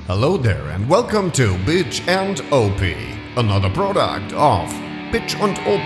Hello there and welcome to Bitch and OP, another product of Bitch und OP.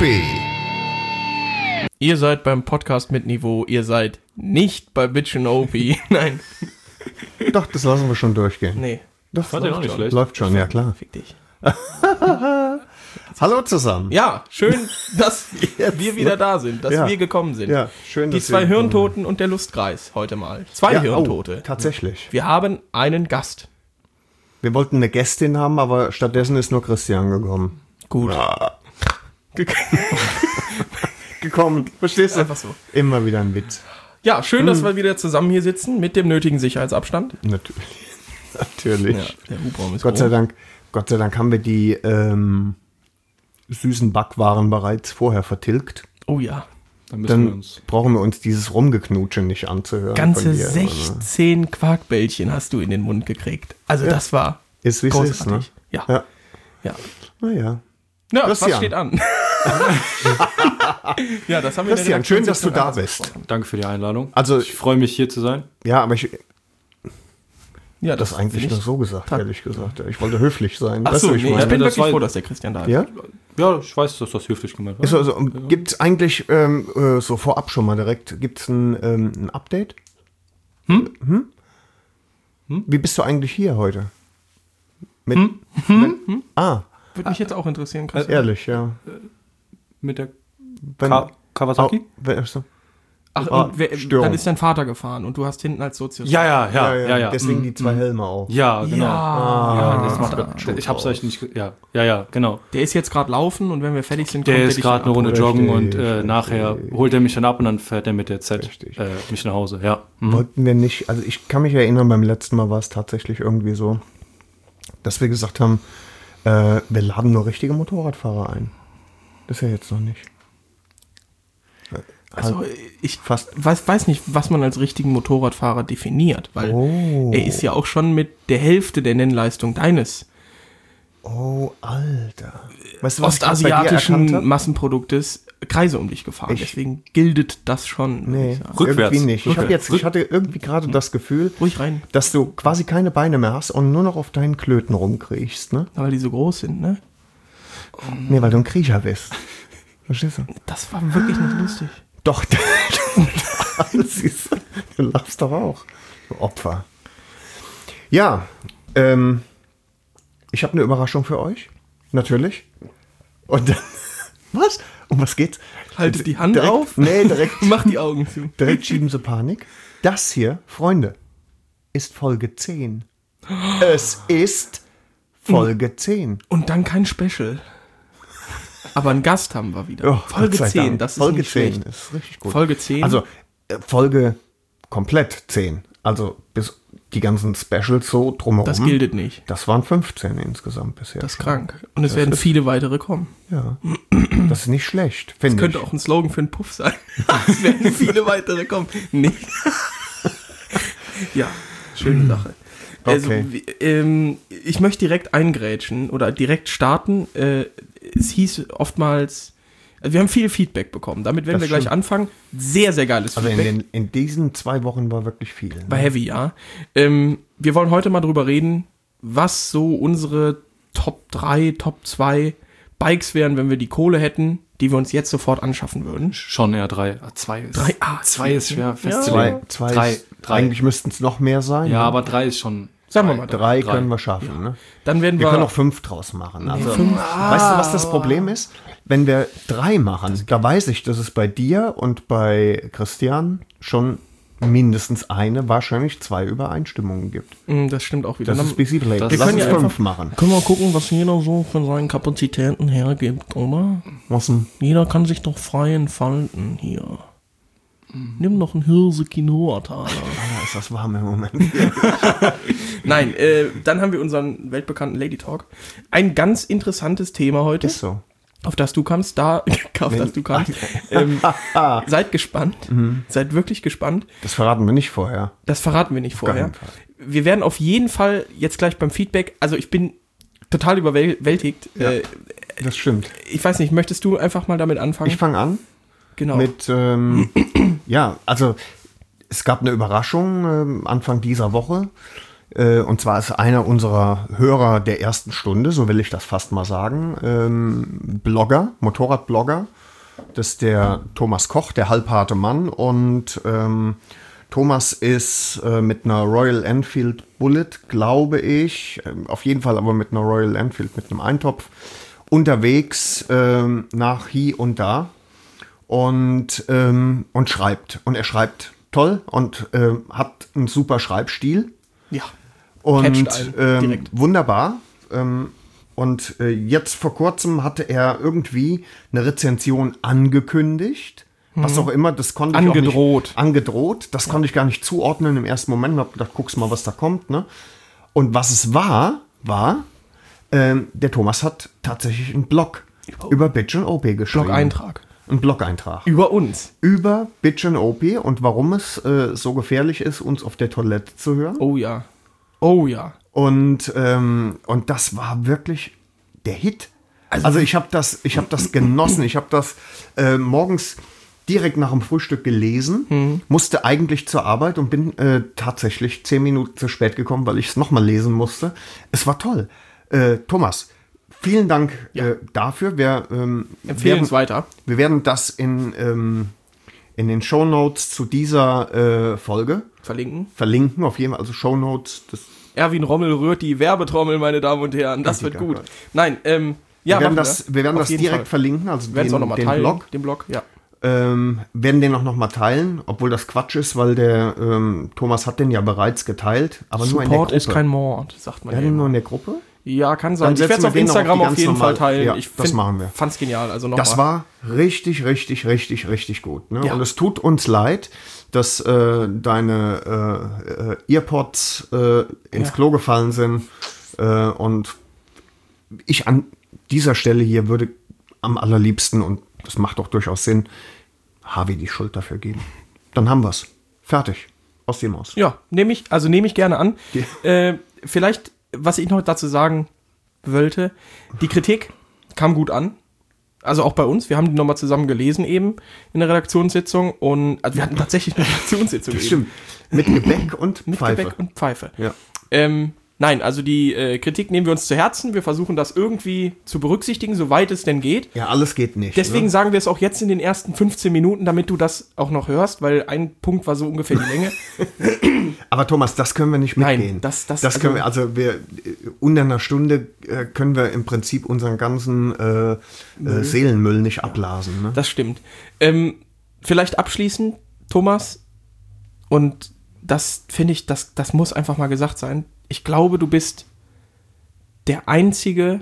Ihr seid beim Podcast mit Niveau, ihr seid nicht bei Bitch und OP. Nein. Doch, das lassen wir schon durchgehen. Nee. Das Fand ich auch nicht schlecht. Läuft schon, ja klar. Fick dich. Hallo zusammen. Ja, schön, dass wir wieder da sind, dass wir gekommen sind. Ja, schön, Die dass zwei wir- Hirntoten und der Lustkreis heute mal. Zwei Ja, Hirntote. Tatsächlich. Wir haben einen Gast. Wir wollten eine Gästin haben, aber stattdessen ist nur Christian gekommen. Gut. Gekommen, verstehst du? Einfach so. Immer wieder ein Witz. Ja, schön, dass wir wieder zusammen hier sitzen mit dem nötigen Sicherheitsabstand. Natürlich. Ja, der Hubraum ist Gott sei Dank haben wir die süßen Backwaren bereits vorher vertilgt. Oh ja. Dann müssen wir Dann uns. brauchen wir uns dieses Rumgeknutsche nicht anzuhören. Ganze von dir, 16 Quarkbällchen hast du in den Mund gekriegt. Also das war Ist wie es ist, ne? großartig. Ja. Ja. Ja. Naja. Ja, was Christian. steht an? Ja, das haben wir in der Christian, Redaktion schön, dass du da anders bist. besprochen. Danke für die Einladung. Also, Ich freue mich, hier zu sein. ja, aber ich Ja, das eigentlich bin nur ich. so gesagt, ehrlich gesagt. Ich wollte höflich sein. Ach Weißt so, du, wie ich nee, ich meine? bin Das wirklich war- froh, dass der Christian da ist. Ja? Ja, ich weiß, dass das höflich gemeint war. Ist also, gibt es eigentlich so vorab schon mal direkt, gibt es ein Update? Wie bist du eigentlich hier heute? Mit, Würde mich jetzt auch interessieren, Christian. ehrlich, ja. Mit der Wenn, Kawasaki? Ach, Ah, und Störung. dann ist dein Vater gefahren und du hast hinten als Sozius. Ja. Deswegen die zwei Helme auch. Ja, genau. Ja, Das macht, ich hab's euch nicht. Ja, genau. Der ist jetzt gerade laufen und wenn wir fertig sind, Der kommt ist dich gerade eine ab. Runde Richtig, joggen und richtig. nachher holt er mich dann ab und dann fährt er mit der Z Richtig. mich nach Hause. Ja. Wollten wir nicht, also ich kann mich erinnern, beim letzten Mal war es tatsächlich irgendwie so, dass wir gesagt haben, wir laden nur richtige Motorradfahrer ein. Das ist ja jetzt noch nicht. Also ich Fast. weiß nicht, was man als richtigen Motorradfahrer definiert, weil Oh. er ist ja auch schon mit der Hälfte der Nennleistung deines Oh, Alter. Weißt du, was ich grad bei dir erkannt ostasiatischen hab? Massenproduktes Kreise um dich gefahren. Deswegen gilt das schon. würde Nee, ich sagen. Rückwärts. irgendwie nicht. Rückwärts. Ich hatte irgendwie gerade das Gefühl, Ruhig rein, dass du quasi keine Beine mehr hast und nur noch auf deinen Klöten rumkriechst, ne? weil die so groß sind, ne? Nee, weil du ein Kriecher bist. Verstehst du? Das war wirklich nicht lustig. Doch, siehst du, du lachst doch auch. Du Opfer. Ja, ich habe eine Überraschung für euch. Natürlich. Und dann, was? Um was geht's? Haltet die Hand direkt, auf. Nee, direkt, Mach die Augen zu. direkt schieben sie Panik. Das hier, Freunde, ist Folge 10. Es ist Folge 10. Und dann kein Special. Aber einen Gast haben wir wieder. Oh, Folge Gott sei 10, Dank. das ist Folge nicht 10 schlecht. ist richtig gut. Folge 10. Also Folge komplett 10. Also bis die ganzen Specials so drumherum. Das gilt nicht. Das waren 15 insgesamt bisher. Das ist krank. Und es werden viele weitere kommen. Ja. Das ist nicht schlecht, Das finde ich. könnte auch ein Slogan für einen Puff sein. Es werden viele weitere kommen. Nee. Ja, schöne Sache. Also, Okay. ich möchte direkt eingrätschen oder direkt starten. Es hieß oftmals, also wir haben viel Feedback bekommen. Damit werden Das wir gleich stimmt. anfangen. Sehr, sehr geiles Also Feedback. in diesen 2 Wochen war wirklich viel. Ne? War heavy, ja. Wir wollen heute mal drüber reden, was so unsere Top 3, Top 2 Bikes wären, wenn wir die Kohle hätten, die wir uns jetzt sofort anschaffen würden. Schon eher 3. 2 ist. 3, 2 ist schwer festzulegen. Zwei, eigentlich müssten es noch mehr sein. Ja, ne? aber 3 ist schon. Sagen wir mal 3 drei. können wir schaffen. Ne? Dann werden Wir wir, können auch 5 draus machen. Also, 5. weißt du, was das Problem ist? Wenn wir 3 machen, da weiß ich, dass es bei dir und bei Christian schon mindestens eine, wahrscheinlich 2 Übereinstimmungen gibt. Das stimmt auch wieder. Das ist busy play. das- Lass wir können uns ja 5 machen. Können wir gucken, was jeder so von seinen Kapazitäten hergibt, oder? Was denn? Jeder kann sich doch frei entfalten hier. Nimm noch einen Hirse-Quinoa-Taler. Da ist das warm im Moment. Nein, dann haben wir unseren weltbekannten Lady Talk. Ein ganz interessantes Thema heute, Ist so. auf das du kannst. Seid gespannt. Seid wirklich gespannt. Das verraten wir nicht vorher. Das verraten wir nicht vorher. keinen Fall. Wir werden auf jeden Fall jetzt gleich beim Feedback, also ich bin total überwältigt. Ja. Das stimmt. Ich weiß nicht, möchtest du einfach mal damit anfangen? Ich fange an genau. mit, ja, also es gab eine Überraschung Anfang dieser Woche. Und zwar ist einer unserer Hörer der ersten Stunde, so will ich das fast mal sagen, Blogger, Motorradblogger. Das ist der Thomas Koch, der halbharte Mann. Und Thomas ist mit einer Royal Enfield Bullet, glaube ich, auf jeden Fall aber mit einer Royal Enfield, mit einem Eintopf, unterwegs nach hier und da und schreibt. Und er schreibt toll und hat einen super Schreibstil. Ja. Und direkt. wunderbar. Und jetzt vor kurzem hatte er irgendwie eine Rezension angekündigt. Was auch immer, das konnte ich auch nicht. Angedroht. Das konnte ich gar nicht zuordnen im ersten Moment. Ich habe gedacht, guck's mal, was da kommt. Ne? Und was es war, der Thomas hat tatsächlich einen Blog über Bitch and OP geschrieben. Blog-Eintrag. Ein Blog-Eintrag. Über uns. Über Bitch and OP und warum es so gefährlich ist, uns auf der Toilette zu hören. Oh ja. Oh ja. Und das war wirklich der Hit. Also ich habe das genossen. Ich habe das morgens direkt nach dem Frühstück gelesen, musste eigentlich zur Arbeit und bin tatsächlich 10 Minuten zu spät gekommen, weil ich es nochmal lesen musste. Es war toll. Thomas, vielen Dank dafür. Wir empfehlen es weiter. Wir werden das in den Shownotes zu dieser Folge verlinken, auf jeden Fall. Also Shownotes. Erwin Rommel rührt die Werbetrommel, meine Damen und Herren. Das wird gut. Nein, wir werden das direkt verlinken, also den Blog, ja. Werden den auch noch mal teilen, obwohl das Quatsch ist, weil der Thomas hat den ja bereits geteilt. Aber nur in der Gruppe. Ist kein Mord, sagt man ja. Nur in der Gruppe? Ja, kann sein. Ich werde es auf Instagram auf jeden Fall teilen. Ja, das machen wir. Fand's genial. Also das war richtig, richtig, richtig, richtig gut. Ne? Ja. Und es tut uns leid, dass deine Earpods ins Klo gefallen sind. Und ich an dieser Stelle hier würde am allerliebsten, und das macht doch durchaus Sinn, Harvey die Schuld dafür geben. Dann haben wir's. Fertig. Aus dem Haus. Ja, nehme ich gerne an. Vielleicht, was ich noch dazu sagen wollte, die Kritik kam gut an. Also auch bei uns. Wir haben die nochmal zusammen gelesen eben in der Redaktionssitzung. Und also wir hatten tatsächlich eine Redaktionssitzung. Stimmt. Mit Gebäck und Pfeife. Ja. Nein, also die Kritik nehmen wir uns zu Herzen. Wir versuchen das irgendwie zu berücksichtigen, soweit es denn geht. Ja, alles geht nicht. Deswegen sagen wir es auch jetzt in den ersten 15 Minuten, damit du das auch noch hörst, weil ein Punkt war so ungefähr die Länge. Aber Thomas, das können wir nicht mitgehen. Nein, das können wir, unter einer Stunde können wir im Prinzip unseren ganzen Seelenmüll nicht abblasen. Ne? Das stimmt. Vielleicht abschließend, Thomas, und das finde ich, das muss einfach mal gesagt sein. Ich glaube, du bist der einzigste,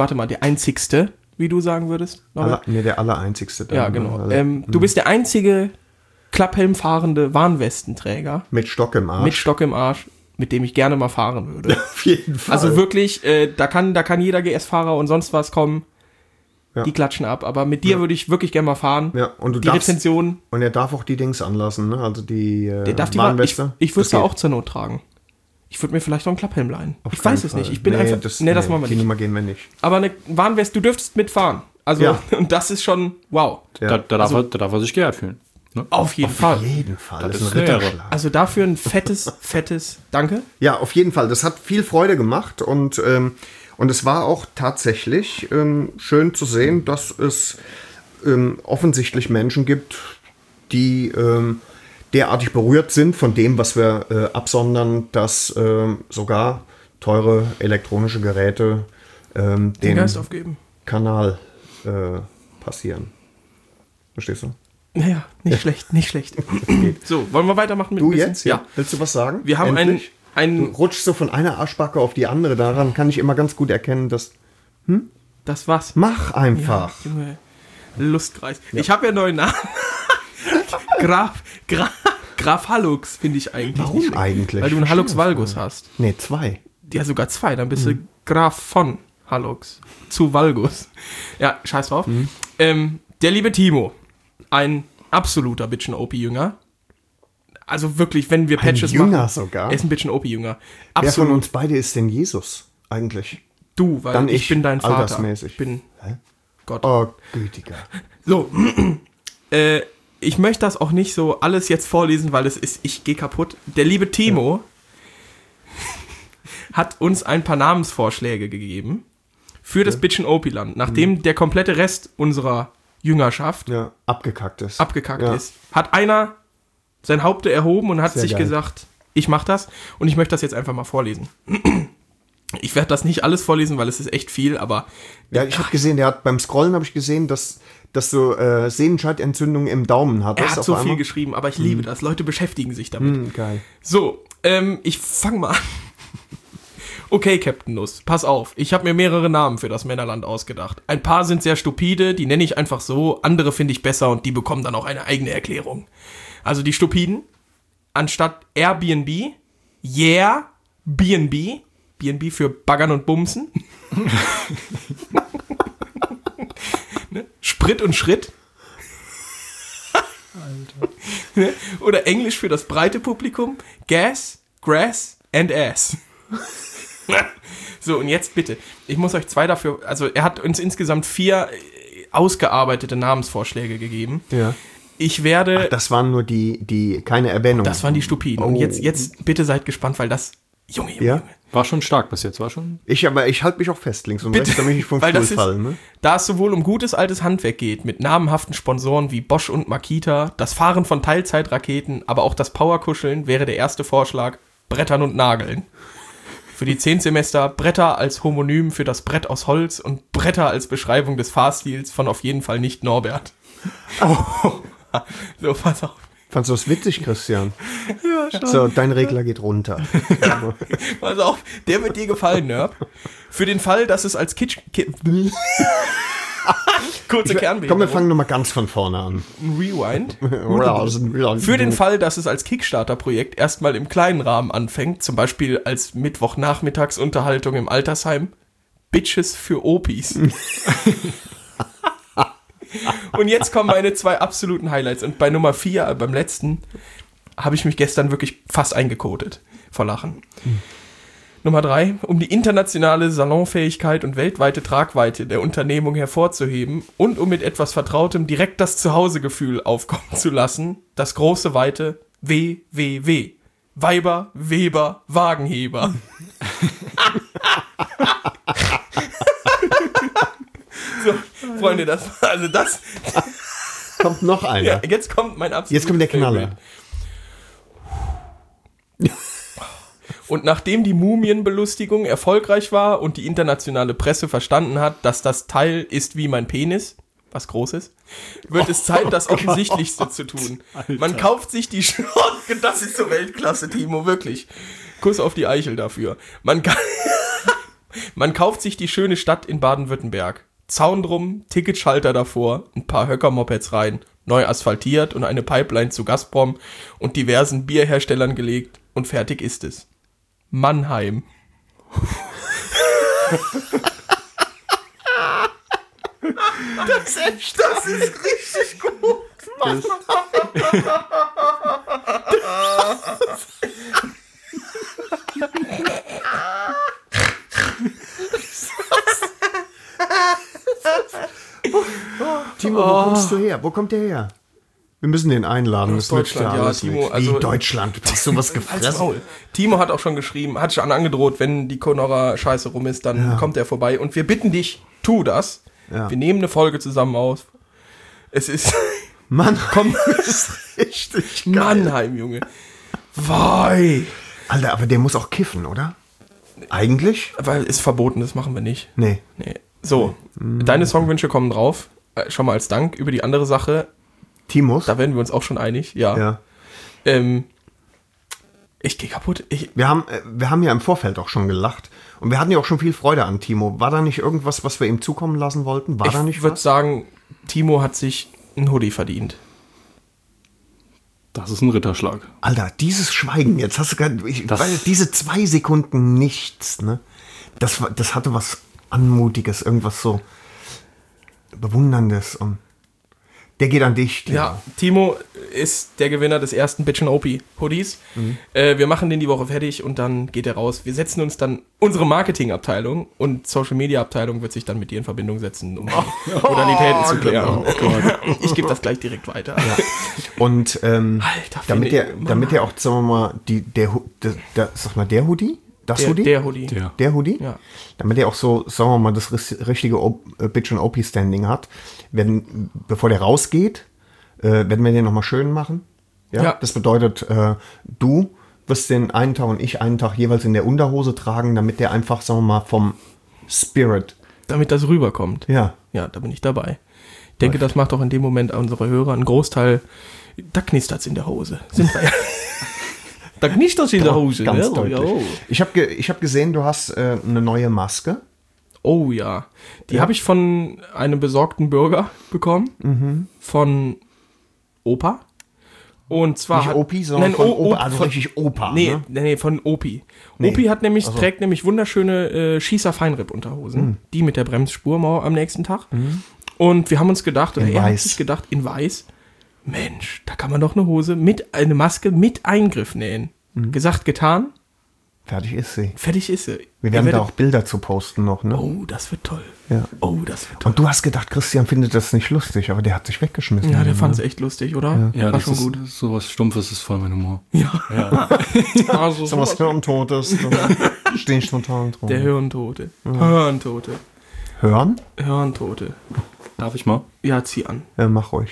wie du sagen würdest. Der allereinzigste. Ja, genau. Du bist der einzige klapphelmfahrende Warnwestenträger. Mit Stock im Arsch. Mit dem ich gerne mal fahren würde. Auf jeden Fall. Also wirklich, da kann jeder GS-Fahrer und sonst was kommen. Ja. Die klatschen ab. Aber mit dir würde ich wirklich gerne mal fahren. Ja, und die Rezension. Und er darf auch die Dings anlassen, ne? Also die Warnweste. Ich würde es da auch zur Not tragen. Ich würde mir vielleicht auch einen Klapphelm leihen. Ich weiß es nicht. Ich bin einfach. Das machen wir nicht. Die Nummer gehen wir nicht. Aber eine Warnweste, du dürftest mitfahren. Also, und das ist schon wow. Ja. Da darf er sich geehrt fühlen. Ne? Auf jeden Fall. Das ist ein Ritterschlag. Also dafür ein fettes Danke. Ja, auf jeden Fall. Das hat viel Freude gemacht und es war auch tatsächlich schön zu sehen, dass es offensichtlich Menschen gibt, die derartig berührt sind von dem, was wir absondern, dass sogar teure elektronische Geräte den Geist aufgeben. Kanal passieren. Verstehst du? Naja, nicht schlecht. So, wollen wir weitermachen mit Du jetzt? Ja. Willst du was sagen? Wir haben Du rutschst so von einer Arschbacke auf die andere. Daran kann ich immer ganz gut erkennen, dass... Das was? Mach einfach. Ja, Junge. Lustkreis. Ja. Ich habe ja einen neuen Namen. Graf Hallux finde ich eigentlich. Warum eigentlich? Weil du einen Hallux Valgus hast. Nee, 2. Ja, sogar 2. Dann bist du Graf von Hallux zu Valgus. Ja, scheiß drauf. Der liebe Timo. Ein absoluter Bitchen OP-Jünger. Also wirklich, wenn wir Patches machen. Jünger sogar? Er ist ein Bitchen OP-Jünger. Wer von uns beide ist denn Jesus eigentlich? Du, weil dann ich bin dein Vater. Altersmäßig. Ich bin Gott. Oh, gütiger. So, ich möchte das auch nicht so alles jetzt vorlesen, weil ich gehe kaputt. Der liebe Timo, hat uns ein paar Namensvorschläge gegeben für das Bitchen Opiland, nachdem der komplette Rest unserer Jüngerschaft abgekackt ist, hat einer sein Haupt erhoben und hat Sehr sich geil. gesagt, ich mach das und ich möchte das jetzt einfach mal vorlesen. Ich werde das nicht alles vorlesen, weil es ist echt viel, aber... Ja, ich habe gesehen, beim Scrollen habe ich gesehen, dass du Sehenscheidentzündung im Daumen hattest. Er hat so viel geschrieben, aber ich liebe das. Leute beschäftigen sich damit. Geil. So, ich fange mal an. Okay, Captain Nuss, pass auf. Ich habe mir mehrere Namen für das Männerland ausgedacht. Ein paar sind sehr stupide, die nenne ich einfach so. Andere finde ich besser und die bekommen dann auch eine eigene Erklärung. Also die stupiden, anstatt Airbnb, yeah, B&B. B&B für Baggern und Bumsen. Ne? Sprit und Schritt. Alter. Ne? Oder Englisch für das breite Publikum. Gas, Grass and Ass. So, und jetzt bitte. Ich muss euch 2 dafür... Also er hat uns insgesamt 4 ausgearbeitete Namensvorschläge gegeben. Ja. Ich werde... Ach, das waren nur die keine Erwähnung. Das waren die Stupiden. Und jetzt bitte seid gespannt, weil das... Junge. War schon stark bis jetzt, war schon... Ich halte mich auch fest, links und rechts, damit ich nicht vom Stuhl falle. Ne? Da es sowohl um gutes altes Handwerk geht, mit namenhaften Sponsoren wie Bosch und Makita, das Fahren von Teilzeitraketen, aber auch das Powerkuscheln, wäre der erste Vorschlag Brettern und Nageln. Für die 10 Semester Bretter als Homonym für das Brett aus Holz und Bretter als Beschreibung des Fahrstils von auf jeden Fall nicht Norbert. So, pass auf. Fandst du das witzig, Christian? Ja, schon. So, dein Regler geht runter. Ja, pass auf, der wird dir gefallen, Nerb. Für den Fall, dass es als kurze Kernbehinderung. Komm, wir fangen nochmal ganz von vorne an. Rewind. Für den Fall, dass es als Kickstarter-Projekt erstmal im kleinen Rahmen anfängt, zum Beispiel als Mittwochnachmittagsunterhaltung im Altersheim, Bitches für Opis. Und jetzt kommen meine 2 absoluten Highlights. Und bei Nummer 4, beim letzten, habe ich mich gestern wirklich fast eingekotet vor Lachen. Nummer 3, um die internationale Salonfähigkeit und weltweite Tragweite der Unternehmung hervorzuheben und um mit etwas Vertrautem direkt das Zuhausegefühl aufkommen zu lassen, das große, weite WWW. Weiber, Weber, Wagenheber. So, Freunde, das kommt noch einer. Ja, jetzt kommt mein absoluter Jetzt kommt der Knaller. Und nachdem die Mumienbelustigung erfolgreich war und die internationale Presse verstanden hat, dass das Teil ist wie mein Penis, was groß ist, wird es Zeit, das Offensichtlichste zu tun. Alter. Man kauft sich die das ist so Weltklasse, Timo, wirklich. Kuss auf die Eichel dafür. Man kauft sich die schöne Stadt in Baden-Württemberg. Zaun drum, Ticketschalter davor, ein paar Höcker-Mopeds rein, neu asphaltiert und eine Pipeline zu Gazprom und diversen Bierherstellern gelegt und fertig ist es. Mannheim. Das ist richtig gut. Mann. Timo, wo kommst du her? Wo kommt der her? Wir müssen den einladen. Das Deutschland, ja, Timo. Also, wie Deutschland? Hast du was gefressen? Timo hat auch schon geschrieben, hat schon angedroht, wenn die Conora Scheiße rum ist, dann kommt er vorbei. Und wir bitten dich, tu das. Ja. Wir nehmen eine Folge zusammen auf. Es ist... Mann, komm, das ist richtig geil. Mannheim, Junge. Wei. Alter, aber der muss auch kiffen, oder? Eigentlich? Weil ist verboten, das machen wir nicht. Nee. So, deine Songwünsche kommen drauf. Schon mal als Dank über die andere Sache. Timos? Da werden wir uns auch schon einig, ja. Ich gehe kaputt. Wir haben ja im Vorfeld auch schon gelacht. Und wir hatten ja auch schon viel Freude an Timo. War da nicht irgendwas, was wir ihm zukommen lassen wollten? Ich würde sagen, Timo hat sich ein Hoodie verdient. Das ist ein Ritterschlag. Alter, dieses Schweigen, jetzt hast du gerade... diese 2 Sekunden nichts, ne? Das hatte was Anmutiges, irgendwas so Bewunderndes. Und der geht an dich, Timo. Ja, Timo ist der Gewinner des ersten Bitchen OP Hoodies. Wir machen den die Woche fertig und dann geht er raus. Wir setzen uns dann, unsere Marketingabteilung und Social Media Abteilung wird sich dann mit dir in Verbindung setzen, um Modalitäten zu klären. Ich gebe das gleich direkt weiter. Ja. Und Alter, damit er auch, sagen wir mal, der Hoodie, Das Hoodie? Der Hoodie. Der Hoodie? Ja. Damit der auch so, sagen wir mal, das richtige Bitch und OP-Standing hat. Bevor der rausgeht, werden wir den nochmal schön machen. Ja. Das bedeutet, du wirst den einen Tag und ich einen Tag jeweils in der Unterhose tragen, damit der einfach, sagen wir mal, vom Spirit. Damit das rüberkommt. Ja. Ja, da bin ich dabei. Ich denke, das macht auch in dem Moment unsere Hörer einen Großteil. Da knistert's in der Hose. Sind wir ja. Da knistert's in der Hose. Ganz ne? deutlich. Oh. Ich hab gesehen, du hast eine neue Maske. Oh ja. Die habe ich von einem besorgten Bürger bekommen. Von Opa. Und zwar Nicht Opi, sondern von Opa. Also richtig Opa. Nee, Ne? nee, von Opi. Nee. Opi trägt nämlich wunderschöne Schießer-Feinripp-Unterhosen. Die mit der Bremsspur am nächsten Tag. Und wir haben uns gedacht, oder In er hat weiß. sich gedacht, in weiß, Mensch, da kann man doch eine Maske mit Eingriff nähen. Gesagt, getan, Fertig ist sie. fertig ist sie. Wir werden da auch Bilder zu posten noch, ne? Oh, das wird toll. Ja. Oh, das wird toll. Und du hast gedacht, Christian findet das nicht lustig, aber der hat sich weggeschmissen. Ja, der fand es echt lustig, oder? Ja, war das schon ist gut. sowas Stumpfes ist voll mein Humor. Ja. Also, So was Hirntotes. Da stehe ich total drauf. der Hirntote. Hirntote. Hören? Hirntote. Darf ich mal? Ja, zieh an. Ja, mach ruhig.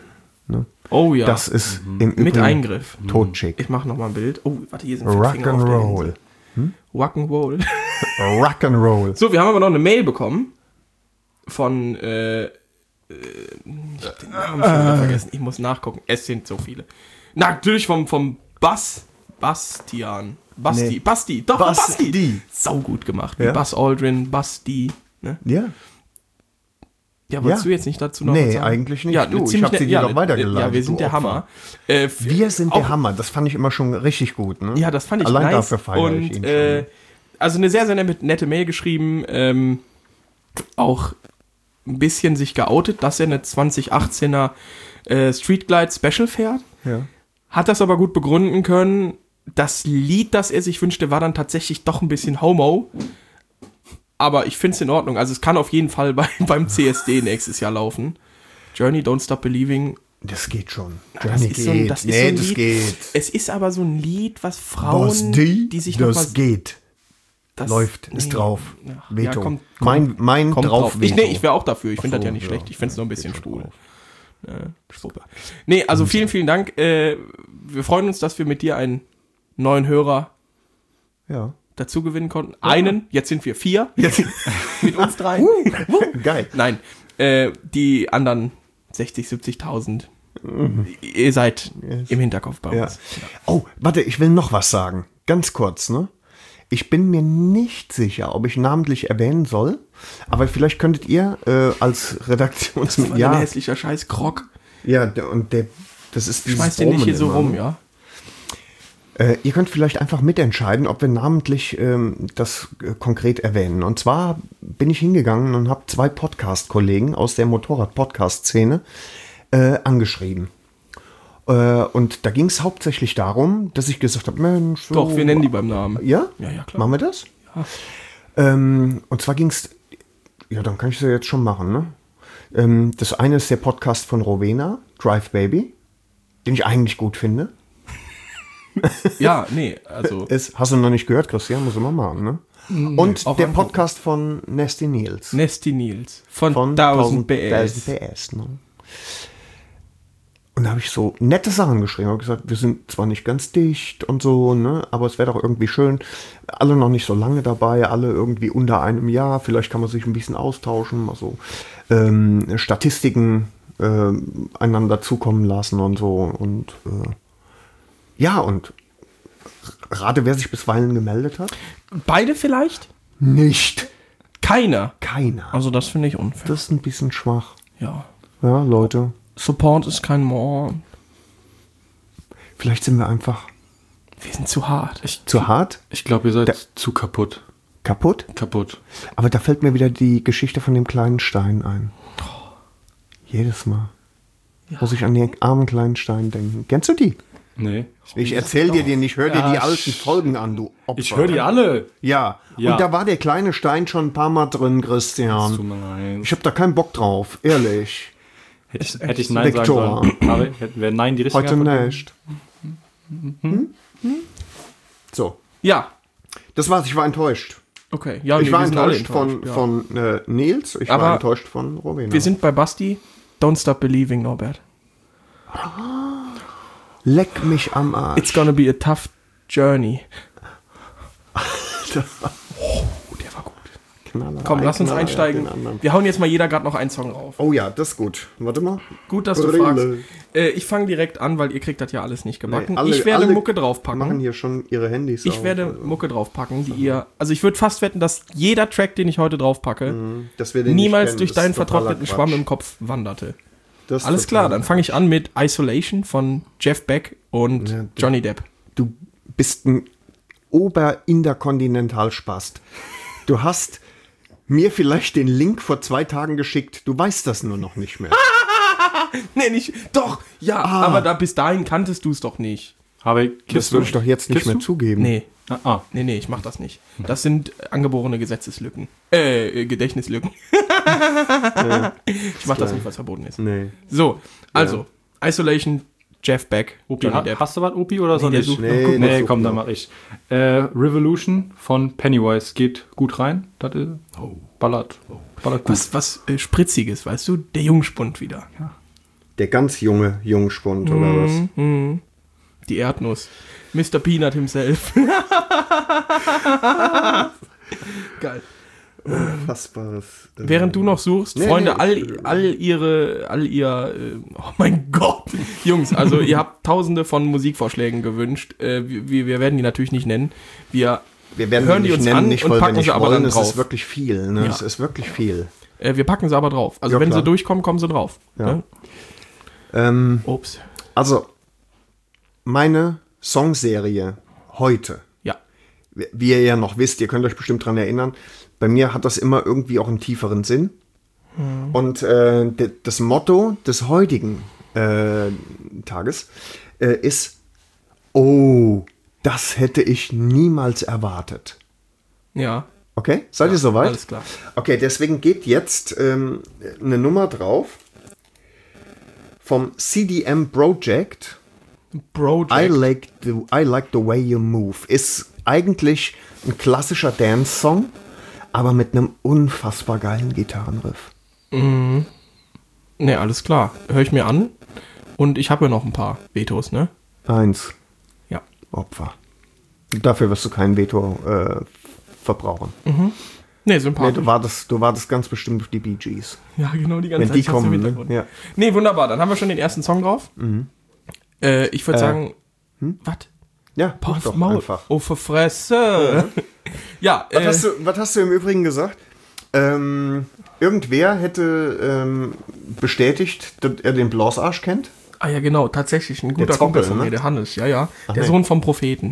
Oh ja. Das ist im Übrigen mit Eingriff. totschick. Ich mache nochmal ein Bild. Oh, warte, hier sind 5 Finger auf der Rock'n'Roll. Insel. Rock'n'Roll. Rock'n'Roll. So, wir haben aber noch eine Mail bekommen von, ich hab den Namen schon wieder vergessen. Ich muss nachgucken. Es sind so viele. Natürlich vom Bastian. Nee. Basti. Doch, Basti. Basti. Sau gut gemacht. Wie Ja. Buzz Aldrin, Basti. Ne? Ja. Ja, wolltest Ja. du jetzt nicht dazu noch was Nee, sagen? eigentlich nicht. Ja, Du, ich ziemlich hab sie nett- dir doch weitergeleitet, Ja, wir sind du der Opfer. Hammer. Wir sind auch- der Hammer. Das fand ich immer schon richtig gut. Ne? Ja, das fand ich Allein nice. dafür feiere ich ihn schon. Also eine sehr, sehr nette Mail geschrieben. Auch ein bisschen sich geoutet, dass er eine 2018er Street Glide Special fährt. Ja. Hat das aber gut begründen können. Das Lied, das er sich wünschte, war dann tatsächlich doch ein bisschen Homo. Aber ich finde es in Ordnung. Also es kann auf jeden Fall beim CSD nächstes Jahr laufen. Journey, Don't Stop Believing. Das geht schon. Das ist so ein- das ist so ein das Lied. geht. Es ist aber so ein Lied, was Frauen, Basti, die sich noch das mal... geht. Das Läuft, ist drauf. Ja, Veto. kommt mein kommt drauf, drauf. Ich Veto. wäre auch dafür. Ich finde Ach das ja so, nicht ja. schlecht. Ich finde es nur ein bisschen Geht schon schwul. drauf. Super. Nee, also vielen Dank. Wir freuen uns, dass wir mit dir einen neuen Hörer Ja. dazu gewinnen konnten. Einen, jetzt sind wir 4 Jetzt, mit uns 3. geil. Nein, die anderen 60, 70.000, ihr seid im Hinterkopf bei Ja. uns. Oh, warte, ich will noch was sagen. Ganz kurz, ne? Ich bin mir nicht sicher, ob ich namentlich erwähnen soll, aber vielleicht könntet ihr als Das war Redaktionsmitglied... ein hässlicher Scheiß Krog. Ja, das ist dieses Schmeiß den nicht hier so Brummen rum, immer, ja? ne? Ihr könnt vielleicht einfach mitentscheiden, ob wir namentlich das konkret erwähnen. Und zwar bin ich hingegangen und habe 2 Podcast-Kollegen aus der Motorrad-Podcast-Szene angeschrieben. Und da ging es hauptsächlich darum, dass ich gesagt habe, Mensch, so, Doch, wir nennen die beim Namen. Ja? Ja, ja, klar. Machen wir das? Ja. Und zwar ging es, ja, dann kann ich es ja jetzt schon machen, ne? Das eine ist der Podcast von Rowena, Drive Baby, den ich eigentlich gut finde. Ja, nee, also Hast du noch nicht gehört, Christian? Muss immer machen, ne? Und auch der angucken. Podcast von Nasty Nils. Nesty Nils von Von 1000 PS. 1000 PS, ne? Und da habe ich so nette Sachen geschrieben. Habe gesagt, wir sind zwar nicht ganz dicht und so, ne, aber es wäre doch irgendwie schön. Alle noch nicht so lange dabei, alle irgendwie unter einem Jahr. Vielleicht kann man sich ein bisschen austauschen, mal so Statistiken einander zukommen lassen und so. Und ja, und rate, wer sich bisweilen gemeldet hat? Beide vielleicht? Nicht. Keiner. Keiner. Also das finde ich unfair. Das ist ein bisschen schwach. Ja. Ja, Leute. Support ist kein Mord. Vielleicht sind wir einfach Wir sind zu hart. zu hart, Ich glaube, ihr seid zu kaputt. kaputt. Kaputt. Aber da fällt mir wieder die Geschichte von dem kleinen Stein ein. Jedes Mal muss ich an den armen kleinen Stein denken. Kennst du die? Nee. Ich erzähl dir den nicht, hör dir Ja, die alten Folgen an, du Opfer. Ich höre die alle. Ja. Ja. Und da war der kleine Stein schon ein paar Mal drin, Tut Christian. mir leid. Ich hab da keinen Bock drauf, ehrlich. Hätte ich Nein Viktor. sagen sollen. Aber wäre Nein die richtige Heute Antwort? nicht. So. Ja. Das war's, ich war enttäuscht. Okay, ja, Ich war wir sind alle enttäuscht ja. von Nils, ich Aber war enttäuscht von Rowena. Wir sind bei Basti. Don't stop believing, Norbert. Leck mich am Arsch. It's gonna be a tough journey. Alter. Der war gut. Knaller, Komm, lass uns Knaller, einsteigen. den anderen. Wir hauen jetzt mal jeder gerade noch einen Song rauf. Oh ja, das ist gut. Warte mal. Gut, dass du Brille. fragst. Ich fange direkt an, weil ihr kriegt das ja alles nicht gebacken. Nee, alle- ich werde alle Mucke Machen draufpacken. hier schon ihre Handys Ich auf. werde Mucke draufpacken, die ihr... Also ich würde fast wetten, dass jeder Track, den ich heute draufpacke, dass wir den niemals nicht durch kennen. Das deinen ist totaler vertrockneten Quatsch. Schwamm im Kopf wanderte. Das ist Alles klar, total- dann fange ich an mit Isolation von Jeff Beck und Ja, Johnny Depp. Du bist ein Oberinterkontinentalspast. Du hast mir vielleicht den Link vor 2 Tagen geschickt. Du weißt das nur noch nicht mehr. Nee, nicht... Doch, ja, aber da bis dahin kanntest du es doch nicht. Aber Das würde ich doch jetzt nicht mehr zugeben. Nee. Ah. Nee, ich mach das nicht. Das sind angeborene Gesetzeslücken. Gedächtnislücken. Ich mach das nicht, was verboten ist. Nee. So, also, Isolation, Jeff Beck, Opi, Johnny Depp. hast du was, Opi, oder soll der ich? sucht noch. Nee, Nee, das komm, sucht dann noch. mach ich. Revolution von Pennywise geht gut rein. Das ist ballert gut. Was Spritziges, weißt du? Der Jungspund wieder. Der ganz junge Jungspund, oder was? Die Erdnuss. Mr. Peanut himself. Geil. Fassbares. Während du noch suchst, Nee, Freunde, nee, oh mein Gott, Jungs, also ihr habt tausende von Musikvorschlägen gewünscht. Wir werden die natürlich nicht nennen. Wir werden hören die die nicht uns nennen, an nicht und weil wir packen nicht sie aber wollen. dann Es drauf. ist wirklich viel. Ne? Ja. Es ist wirklich viel. Wir packen sie aber drauf. Also Ja, wenn klar. sie durchkommen, kommen sie drauf. Ja. Ne? Ups. Also, meine Songserie heute, Ja. wie ihr ja noch wisst, ihr könnt euch bestimmt dran erinnern, bei mir hat das immer irgendwie auch einen tieferen Sinn. Und das Motto des heutigen Tages ist, oh, das hätte ich niemals erwartet. Ja. Okay, seid ihr soweit? Alles klar. Okay, deswegen geht jetzt eine Nummer drauf vom CDM Project. Project. I like the way you move. Ist eigentlich ein klassischer Dance-Song, aber mit einem unfassbar geilen Gitarrenriff. Ne, alles klar. Hör ich mir an. Und ich habe ja noch ein paar Vetos, ne? 1. Ja. Opfer. Dafür wirst du kein Veto verbrauchen. Ne, Nee, sympathisch. du wartest ganz bestimmt auf die Bee Gees. Ja, genau, die ganze Wenn Zeit. die ich hab's im kommen, Hintergrund. ne? Ja. Nee, wunderbar. Dann haben wir schon den ersten Song drauf. Ich würde sagen, was? Ja, mach Pass doch Maul. einfach. Oh, für Fresse. Ja, Was hast du im Übrigen gesagt? Irgendwer hätte bestätigt, dass er den Blasarsch kennt. ah ja, genau, tatsächlich ein guter Zockel, Kumpel von ne? mir, der Hannes, ja. Der nee. Sohn vom Propheten.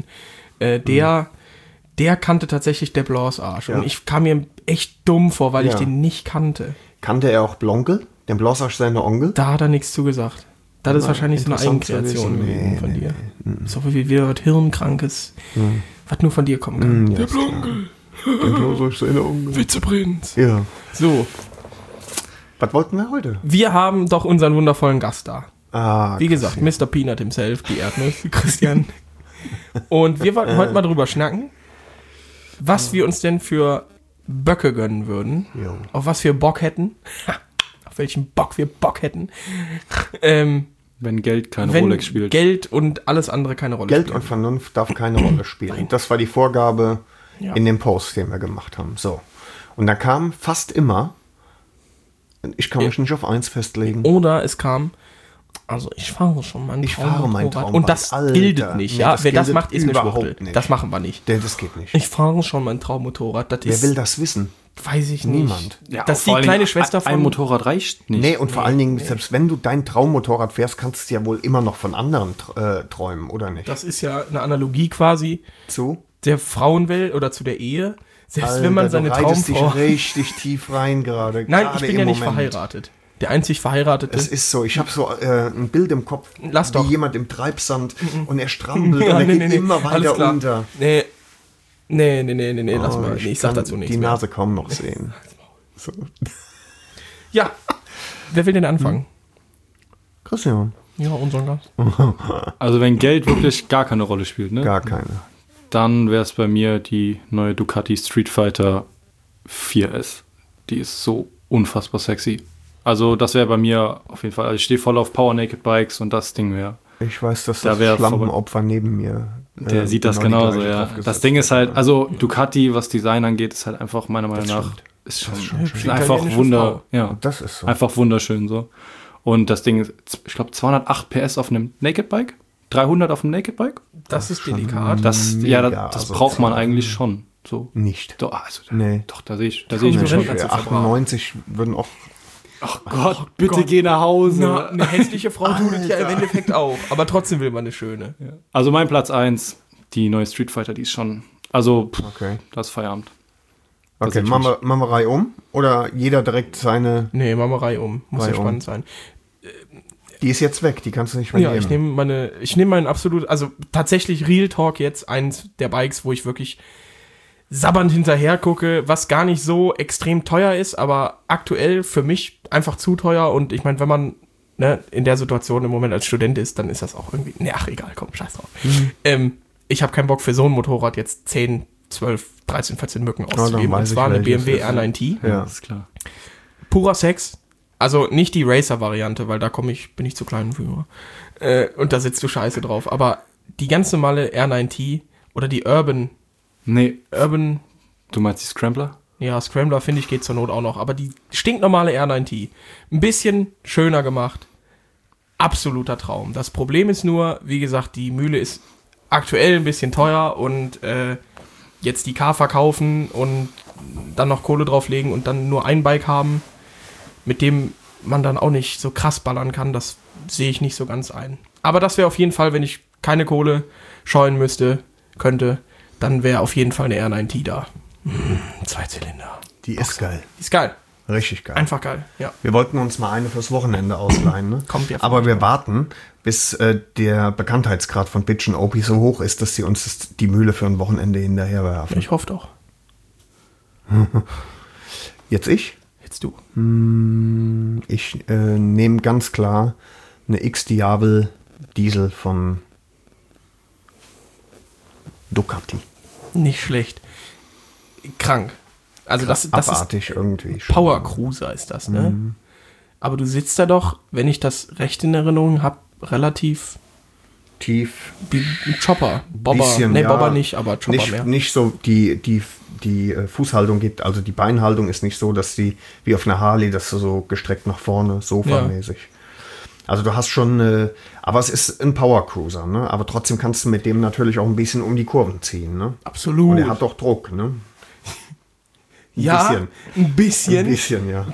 Der kannte tatsächlich der Blasarsch. Ja. Und ich kam mir echt dumm vor, weil ich Ja. den nicht kannte. Kannte er auch Blonkel? Den Blasarsch seine Onkel? Da hat er nichts zugesagt. Das ist wahrscheinlich so eine interessant zu Eigenkreation wissen. gewesen Nee, von nee, dir. So wie wieder was Hirnkrankes, was nur von dir kommen kann. Ja, ist klar. Den Blasarsch seine Onkel. Witzeprinz. Ja. So, Was wollten wir heute? wir haben doch unseren wundervollen Gast da. Ah, Wie gesagt, Mr. Peanut himself, die Erdnuss, Christian. Und wir wollten heute mal drüber schnacken, was wir uns denn für Böcke gönnen würden. Jo. Auf was wir Bock hätten. Auf welchen Bock wir Bock hätten. Wenn Geld keine Wenn Rolex spielt. Geld und alles andere keine Rolle Geld spielen. und Vernunft darf keine Rolle spielen. Das war die Vorgabe Ja. in dem Post, den wir gemacht haben. So. Und da kam fast immer, ich kann mich nicht auf eins festlegen. Oder es kam, also ich fahre schon mein Ich fahre mein Traummotorrad. Traumbad. Und das Alter. gilt nicht, Nee, ja. das Wer das gilt macht, ist eine überhaupt Schwuchtel. nicht. Das machen wir nicht. Das geht nicht. Ich fahre schon mein Traummotorrad. Das Wer ist, will das wissen? weiß ich nicht. Niemand. Das ist die kleine Schwester von... Ein Motorrad reicht nicht. Nee, und vor allen Dingen, selbst wenn du dein Traummotorrad fährst, kannst du ja wohl immer noch von anderen träumen, oder nicht? Das ist ja eine Analogie quasi So? der Frauenwelt oder zu der Ehe. Selbst wenn man seine du reitest Traumfrau... dich richtig tief rein gerade. Nein, ich gerade bin im ja nicht Moment. verheiratet. Der einzig Verheiratete... Es ist so, ich habe so ein Bild im Kopf, Lass doch. wie jemand im Treibsand und er strampelt Ja, und er nee, geht nee, immer alles weiter klar. unter. Nee, lass mal. Nee, ich sag kann dazu nichts die mehr. Nase kaum noch sehen. So. Ja, wer will denn anfangen? Christian, Ja, unseren Gast. Also wenn Geld wirklich gar keine Rolle spielt, ne? gar keine. Dann wäre es bei mir die neue Ducati Street Fighter 4S. Die ist so unfassbar sexy. Also das wäre bei mir auf jeden Fall, also ich stehe voll auf Power Naked Bikes und das Ding wäre. Ich weiß, dass Da das wär Schlampenopfer neben mir Der sieht das die genauso, gleiche ja. draufgesetzt Das Ding ist halt, hat. also Ducati, was Design angeht, ist halt einfach meiner Meinung nach, stimmt. ist schon, schon schön. einfach Italienische Frau. ja, Das ist so. einfach wunderschön so. Und das Ding ist, ich glaube, 208 PS auf einem Naked Bike, 300 auf einem Naked Bike. Das ist delikat. Das, Mega das braucht man asozial. eigentlich schon. So. Nicht. Doch, also, Nee. doch, da sehe ich Nee, mich schon. Rentner zu 98 würden auch. Ach Gott, bitte Gott. geh nach Hause. Na, eine hässliche Frau tut es ja im Endeffekt auch. Aber trotzdem will man eine schöne. Also mein Platz 1, die neue Street Fighter, die ist schon, also Okay. das ist Feierabend. Okay, ich machen wir Reihe um? Oder jeder direkt seine. Nee, machen wir Reihe um. Muss Reihe ja um. spannend sein. Die ist jetzt weg, die kannst du nicht mehr Ja, nehmen. ich nehme meinen absolut, also tatsächlich Real Talk jetzt, eins der Bikes, wo ich wirklich sabbernd hinterher gucke, was gar nicht so extrem teuer ist, aber aktuell für mich einfach zu teuer. Und ich meine, wenn man in der Situation im Moment als Student ist, dann ist das auch irgendwie, ach egal, komm, scheiß drauf. Ich habe keinen Bock für so ein Motorrad jetzt 10, 12, 13, 14 Mücken auszugeben. weiß Und ich, zwar eine welches BMW ist. R9T. Ja. ist klar. Purer Sex. Also nicht die Racer-Variante, weil da bin ich zu klein für. Und da sitzt du scheiße drauf. Aber die ganz normale R9T oder die Urban, Nee, du meinst die Scrambler? ja, Scrambler finde ich geht zur Not auch noch. Aber die stinknormale R9T, ein bisschen schöner gemacht. Absoluter Traum. Das Problem ist nur, wie gesagt, die Mühle ist aktuell ein bisschen teuer und jetzt die Car verkaufen und dann noch Kohle drauflegen und dann nur ein Bike haben, mit dem man dann auch nicht so krass ballern kann, das sehe ich nicht so ganz ein. Aber das wäre auf jeden Fall, wenn ich keine Kohle scheuen könnte, dann wäre auf jeden Fall eine R9T da. 2 Zylinder. Die ist geil. Die ist geil. Richtig geil. Einfach geil, ja. Wir wollten uns mal eine fürs Wochenende ausleihen, ne? Kommt ja Aber wir warten, bis der Bekanntheitsgrad von Bitch und Opie so hoch ist, dass sie uns die Mühle für ein Wochenende hinterherwerfen. Ich hoffe doch. Jetzt ich? Jetzt du. Ich nehme ganz klar eine X-Diavel Diesel von Ducati. Nicht schlecht. Krank. Also das ist Abartig irgendwie. schon. Power Cruiser ist das, ne? Aber du sitzt da doch, wenn ich das recht in Erinnerung habe, relativ Tief. wie ein Chopper. Bobber. Bisschen, Nee, ja. Bobber nicht, aber Chopper Nicht, mehr. nicht so die Fußhaltung gibt, also die Beinhaltung ist nicht so, dass die wie auf einer Harley, dass du so gestreckt nach vorne, sofamäßig. Also du hast schon, aber es ist ein Power Cruiser, ne? Aber trotzdem kannst du mit dem natürlich auch ein bisschen um die Kurven ziehen, ne? Absolut. Und er hat doch Druck, ne? ja, ein bisschen. Ein bisschen, ja.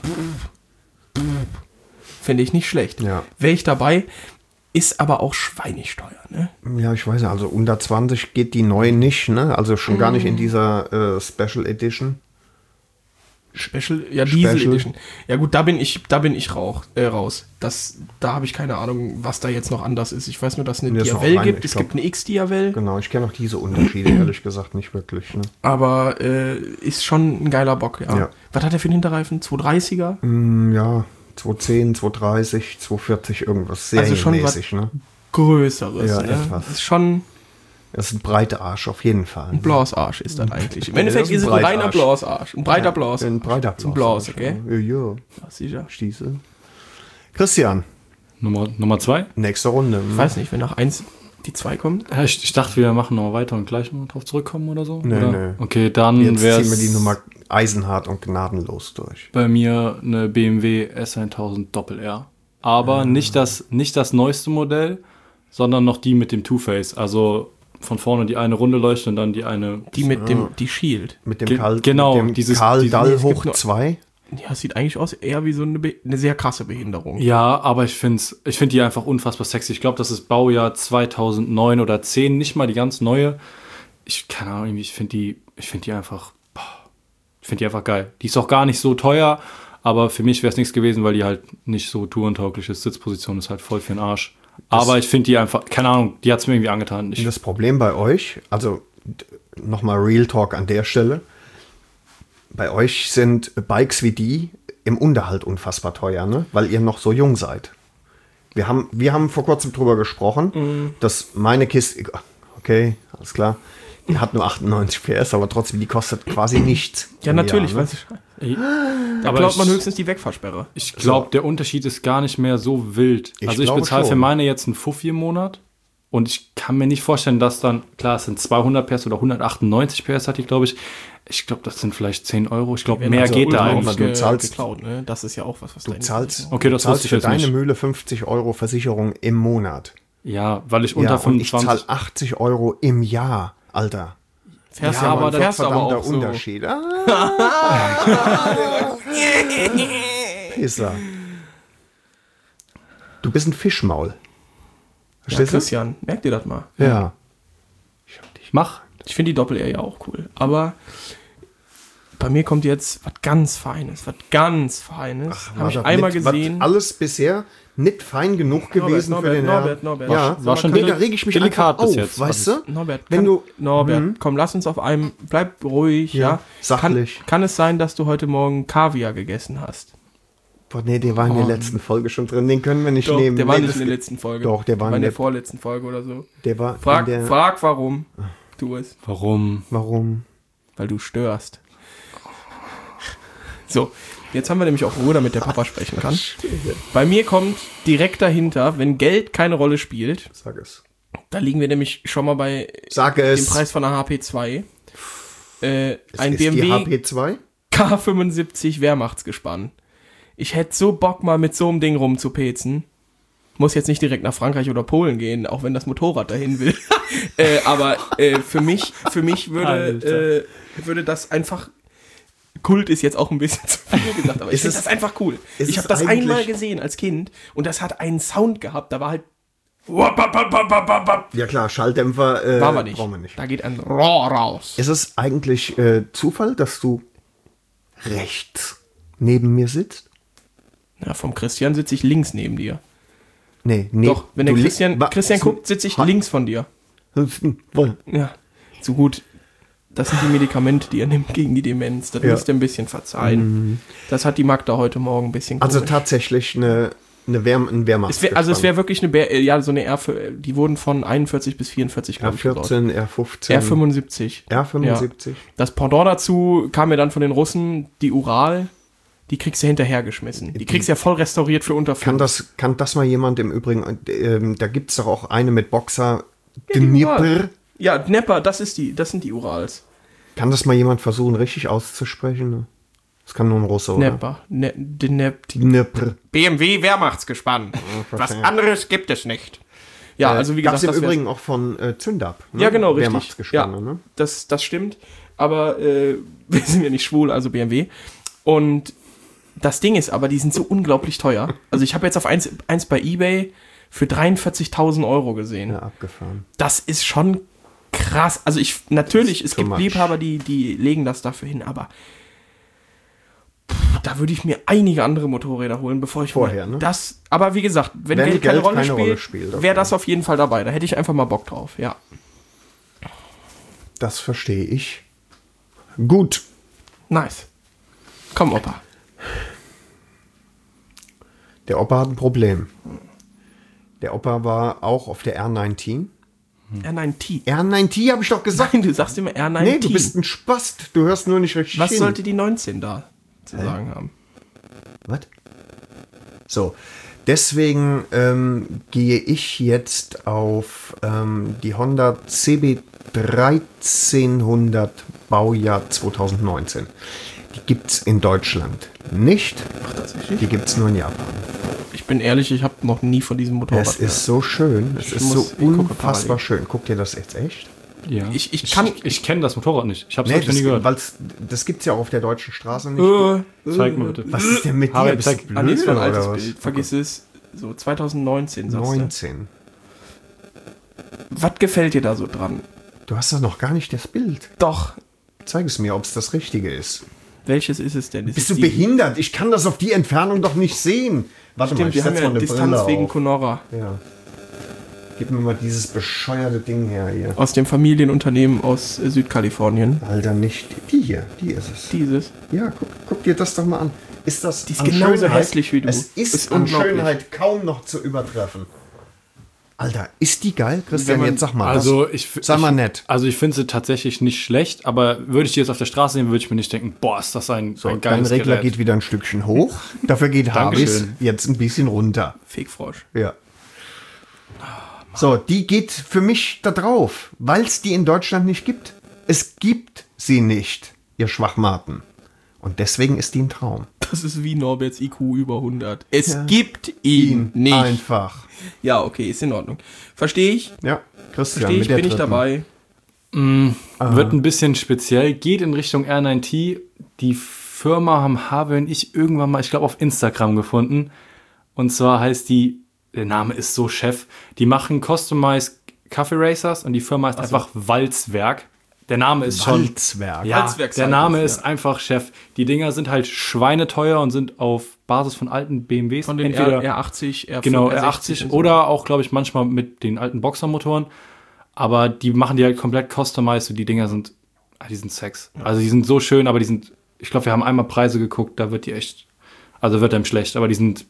Finde ich nicht schlecht. Ja. Wäre ich dabei, ist aber auch schweinig teuer, ne? Ja, ich weiß nicht, also unter 20 geht die neu nicht, ne? Also schon gar nicht in dieser Special Edition. Diesel Special. Edition. Ja gut, da bin ich raus. Da habe ich keine Ahnung, was da jetzt noch anders ist. Ich weiß nur, dass es eine Nee, ist noch Diavel rein, gibt. ich Es gibt glaub. eine X-Diavel. Genau, ich kenne auch diese Unterschiede, ehrlich gesagt, nicht wirklich, ne? Aber ist schon ein geiler Bock, ja. Ja. Was hat er für einen Hinterreifen? 230er? Ja, 210, 230, 240, irgendwas Also schon serienmäßig, ne? Größeres, Ja, ne? etwas. Das ist schon Das ist ein breiter Arsch, auf jeden Fall. ein Blasarsch ist das eigentlich. Im Ja, Endeffekt das ist ist es ein ein reiner Breitarsch. Blasarsch. Ein breiter Blas. Ein breiter Blas. Ein Blas, okay? Ja, ja. Ja, sicher. Stiesel. Christian, Nummer 2? nächste Runde. Ich weiß nicht, wenn nach 1 die 2 kommt. Ja, ich dachte, wir machen noch weiter und gleich mal drauf zurückkommen oder so. Nee, oder? nee. Okay, dann Jetzt wäre ziehen wir die Nummer eisenhart und gnadenlos durch. bei mir eine BMW S1000 Doppel-R. Aber nicht das neueste Modell, sondern noch die mit dem Two-Face. Also von vorne die eine runde Leuchte und dann die eine... Die mit die Shield. Mit dem Genau, mit dem dieses- Karl dieses- Dall es gibt hoch noch- 2. Ja, es sieht eigentlich aus eher wie so eine sehr krasse Behinderung. Ja, aber ich finde die einfach unfassbar sexy. Ich glaube, das ist Baujahr 2009 oder 10, nicht mal die ganz neue. Keine Ahnung, ich finde die einfach geil. Die ist auch gar nicht so teuer, aber für mich wäre es nichts gewesen, weil die halt nicht so tourentauglich ist. Sitzposition ist halt voll für den Arsch. Aber ich finde die einfach, keine Ahnung, die hat es mir irgendwie angetan. Das Problem bei euch, also nochmal Real Talk an der Stelle, bei euch sind Bikes wie die im Unterhalt unfassbar teuer, ne? Weil ihr noch so jung seid. Wir haben vor kurzem drüber gesprochen, dass meine Kiste, okay, alles klar, Die hat nur 98 PS, aber trotzdem, die kostet quasi nichts. Ja, im natürlich, Jahr, ne? weiß ich. Da klaut man höchstens die Wegfahrsperre. Ich glaube, der Unterschied ist gar nicht mehr so wild. Ich Also ich glaube bezahle für schon. meine jetzt einen Fuffi im Monat und ich kann mir nicht vorstellen, dass dann, klar, es sind 200 PS oder 198 PS hatte ich, glaube ich. Ich glaube, das sind vielleicht 10 Euro. Ich glaube, mehr Also geht da ultra eigentlich. oft Du zahlst- geklaut, ne? Das ist ja auch was Du zahlst, Okay, das du zahlst wusste ich für jetzt deine nicht. Mühle 50 € Versicherung im Monat. Ja, weil ich Ja, unter und ich 25... zahle 80 € im Jahr, Alter. Fährst Ja, aber, ein fährst aber verdammter auch so. Unterschied. Pisser. Du bist ein Fischmaul. Ja, Verstehst du? Christian, merk dir das mal. Ja. Mach. Ich finde die Doppel-R ja auch cool. Aber bei mir kommt jetzt was ganz Feines. Was ganz Feines. Habe ich War doch einmal nicht- gesehen. was alles bisher nicht fein genug gewesen für den Herrn. Norbert. Ja, War schon da reg ich mich delikat einfach bis auf, jetzt, weißt du? Norbert, Wenn du- komm, lass uns auf einem, bleib ruhig, Ja, ja. sachlich. Kann es sein, dass du heute Morgen Kaviar gegessen hast? Boah, nee, der war in der letzten Folge schon drin. Den können wir nicht nehmen. der war Nee, nicht das in der geht- letzten Folge. Doch, der war in in der der- vorletzten Folge oder so. Der war Frag, in der... frag warum. Tu es. Warum? Warum? Weil du störst. So, jetzt haben wir nämlich auch Ruhe, damit der Papa sprechen kann. Bei mir kommt direkt dahinter, wenn Geld keine Rolle spielt, Sag es. da liegen wir nämlich schon mal bei Sag dem es. Preis von einer HP2. Ein ist BMW die HP2? K75 Wehrmachtsgespann. Ich hätte so Bock, mal mit so einem Ding rumzupezen. Muss jetzt nicht direkt nach Frankreich oder Polen gehen, auch wenn das Motorrad dahin will. Aber für mich würde das einfach... Kult ist jetzt auch ein bisschen zu viel gesagt, aber ich finde das einfach cool. ist Ich es habe das eigentlich- einmal gesehen als Kind und das hat einen Sound gehabt, da war halt... Ja klar, Schalldämpfer War wir nicht. brauchen wir nicht. Da geht ein Rohr raus. Ist es eigentlich Zufall, dass du rechts neben mir sitzt? Ja, vom Christian sitze ich links neben dir. Nee, Doch, wenn der du li- Christian wa- guckt, sitze ich links von dir. Woll. Ja, so gut. Das sind die Medikamente, die er nimmt gegen die Demenz. Das Ja. müsst ihr ein bisschen verzeihen. Das hat die Magda heute Morgen ein bisschen Also komisch. tatsächlich ein Wehrmacht. Es wäre wirklich so eine R, die wurden von 41 bis 44, glaube ich, gebaut. R14, R15. R75. R75. Ja. Das Pendant dazu kam mir dann von den Russen, die Ural, die kriegst du hinterhergeschmissen. Die kriegst du ja voll restauriert für unter 5. Kann das mal jemand im Übrigen, da gibt es doch auch eine mit Boxer, die Dnipr. Ural. Ja, Dnepr, das sind die Urals. Kann das mal jemand versuchen, richtig auszusprechen? Ne? Das kann nur ein Russe, oder? Dnepr. Dnipr. BMW Wehrmachtsgespann. Was anderes gibt es nicht. Ja, also wie gesagt, Gab's im das wär's. Übrigen auch von Zündab. Ne? Ja, genau, richtig. Wehrmachtsgespanne, Ja, ne? das stimmt. Aber wir sind ja nicht schwul, also BMW. Und das Ding ist aber, die sind so unglaublich teuer. Also ich habe jetzt auf eins bei eBay für 43.000 € gesehen. Ja, abgefahren. Das ist schon krass. Also natürlich, es too gibt much. Liebhaber, die legen das dafür hin, aber da würde ich mir einige andere Motorräder holen, bevor ich Vorher, mir ne? das. Aber wie gesagt, wenn Wenn Geld keine Geld Rolle keine Rolle spielt, spielt, okay. wäre das auf jeden Fall dabei. Da hätte ich einfach mal Bock drauf, ja. Das verstehe ich. Gut. Nice. Komm, Opa. Der Opa hat ein Problem. Der Opa war auch auf der R9T. R9T. R9T habe ich doch gesagt. Nein, du sagst immer R9T. Nee, du bist ein Spast. Du hörst nur nicht richtig Was hin. sollte die 19 da zu sagen haben? Was? So, deswegen gehe ich jetzt auf die Honda CB 1300 Baujahr 2019. Die gibt's in Deutschland nicht. Ach, tatsächlich? Die gibt's nur in Japan. Ich bin ehrlich, ich habe noch nie von diesem Motorrad Es ist so schön. Es ist so muss- ich gucke unfassbar parallel. schön. Guck dir das jetzt echt? Ja. Ich kenne das Motorrad nicht. Ich habe es Nee, wirklich noch nie gehört. das gibt's ja auch auf der deutschen Straße nicht. Zeig mal bitte. Was ist denn mit dir? Harald, Bist du zeig- Ah, nee, ist blöd ein altes oder was? Bild. Vergiss es. So, 2019, sagst 19. du. Was gefällt dir da so dran? Du hast doch noch gar nicht das Bild. Doch. Zeig es mir, ob es das Richtige ist. Welches ist es denn? Ist Bist es du behindert? Ich kann das auf die Entfernung doch nicht sehen. Warte mal, Stimmt, ich wir haben setz ja mal eine Distanz Brille wegen auf. Conora. Ja. Gib mir mal dieses bescheuerte Ding her hier. Aus dem Familienunternehmen aus Südkalifornien. Alter, nicht die hier. Die ist es. Dieses. Ja, guck dir das doch mal an. Ist das Die ist an genauso Schönheit- hässlich wie du. Es ist Ist an unglaublich. Schönheit kaum noch zu übertreffen. Alter, ist die geil? Christian, Wenn man- jetzt sag mal. Also sei mal nett. Also ich finde sie tatsächlich nicht schlecht, aber würde ich die jetzt auf der Straße sehen, würde ich mir nicht denken, boah, ist das ein So, dein geiles Regler Gerät. geht wieder ein Stückchen hoch. Dafür geht Harvis Dankeschön. jetzt ein bisschen runter. Fegfrosch. Ja. So, die geht für mich da drauf, weil es die in Deutschland nicht gibt. Es gibt sie nicht, ihr Schwachmaten. Und deswegen ist die ein Traum. Das ist wie Norberts IQ über 100. Es gibt ihn nicht. Einfach. Ja, okay, ist in Ordnung. Verstehe ich. Ja, Christian, Verstehe ich, der bin ich dritten. dabei. Wird ein bisschen speziell, geht in Richtung R9T. Die Firma habe ich irgendwann mal, ich glaube, auf Instagram gefunden. Und zwar heißt die, der Name ist so Chef, die machen Customized Coffee Racers und die Firma heißt einfach Walzwerk. Der Name ist schon... Walzwerk. Ja, Walzwerk der Cycles, Name ja. ist einfach Chef. Die Dinger sind halt schweineteuer und sind auf Basis von alten BMWs. Von den entweder R80, R5, genau, R60 R80 und so. oder auch, glaube ich, manchmal mit den alten Boxermotoren. Aber die machen die halt komplett customized und die Dinger sind, die sind Sex. Also die sind so schön, aber die sind, ich glaube, wir haben einmal Preise geguckt, da wird die echt, also wird einem schlecht, aber die sind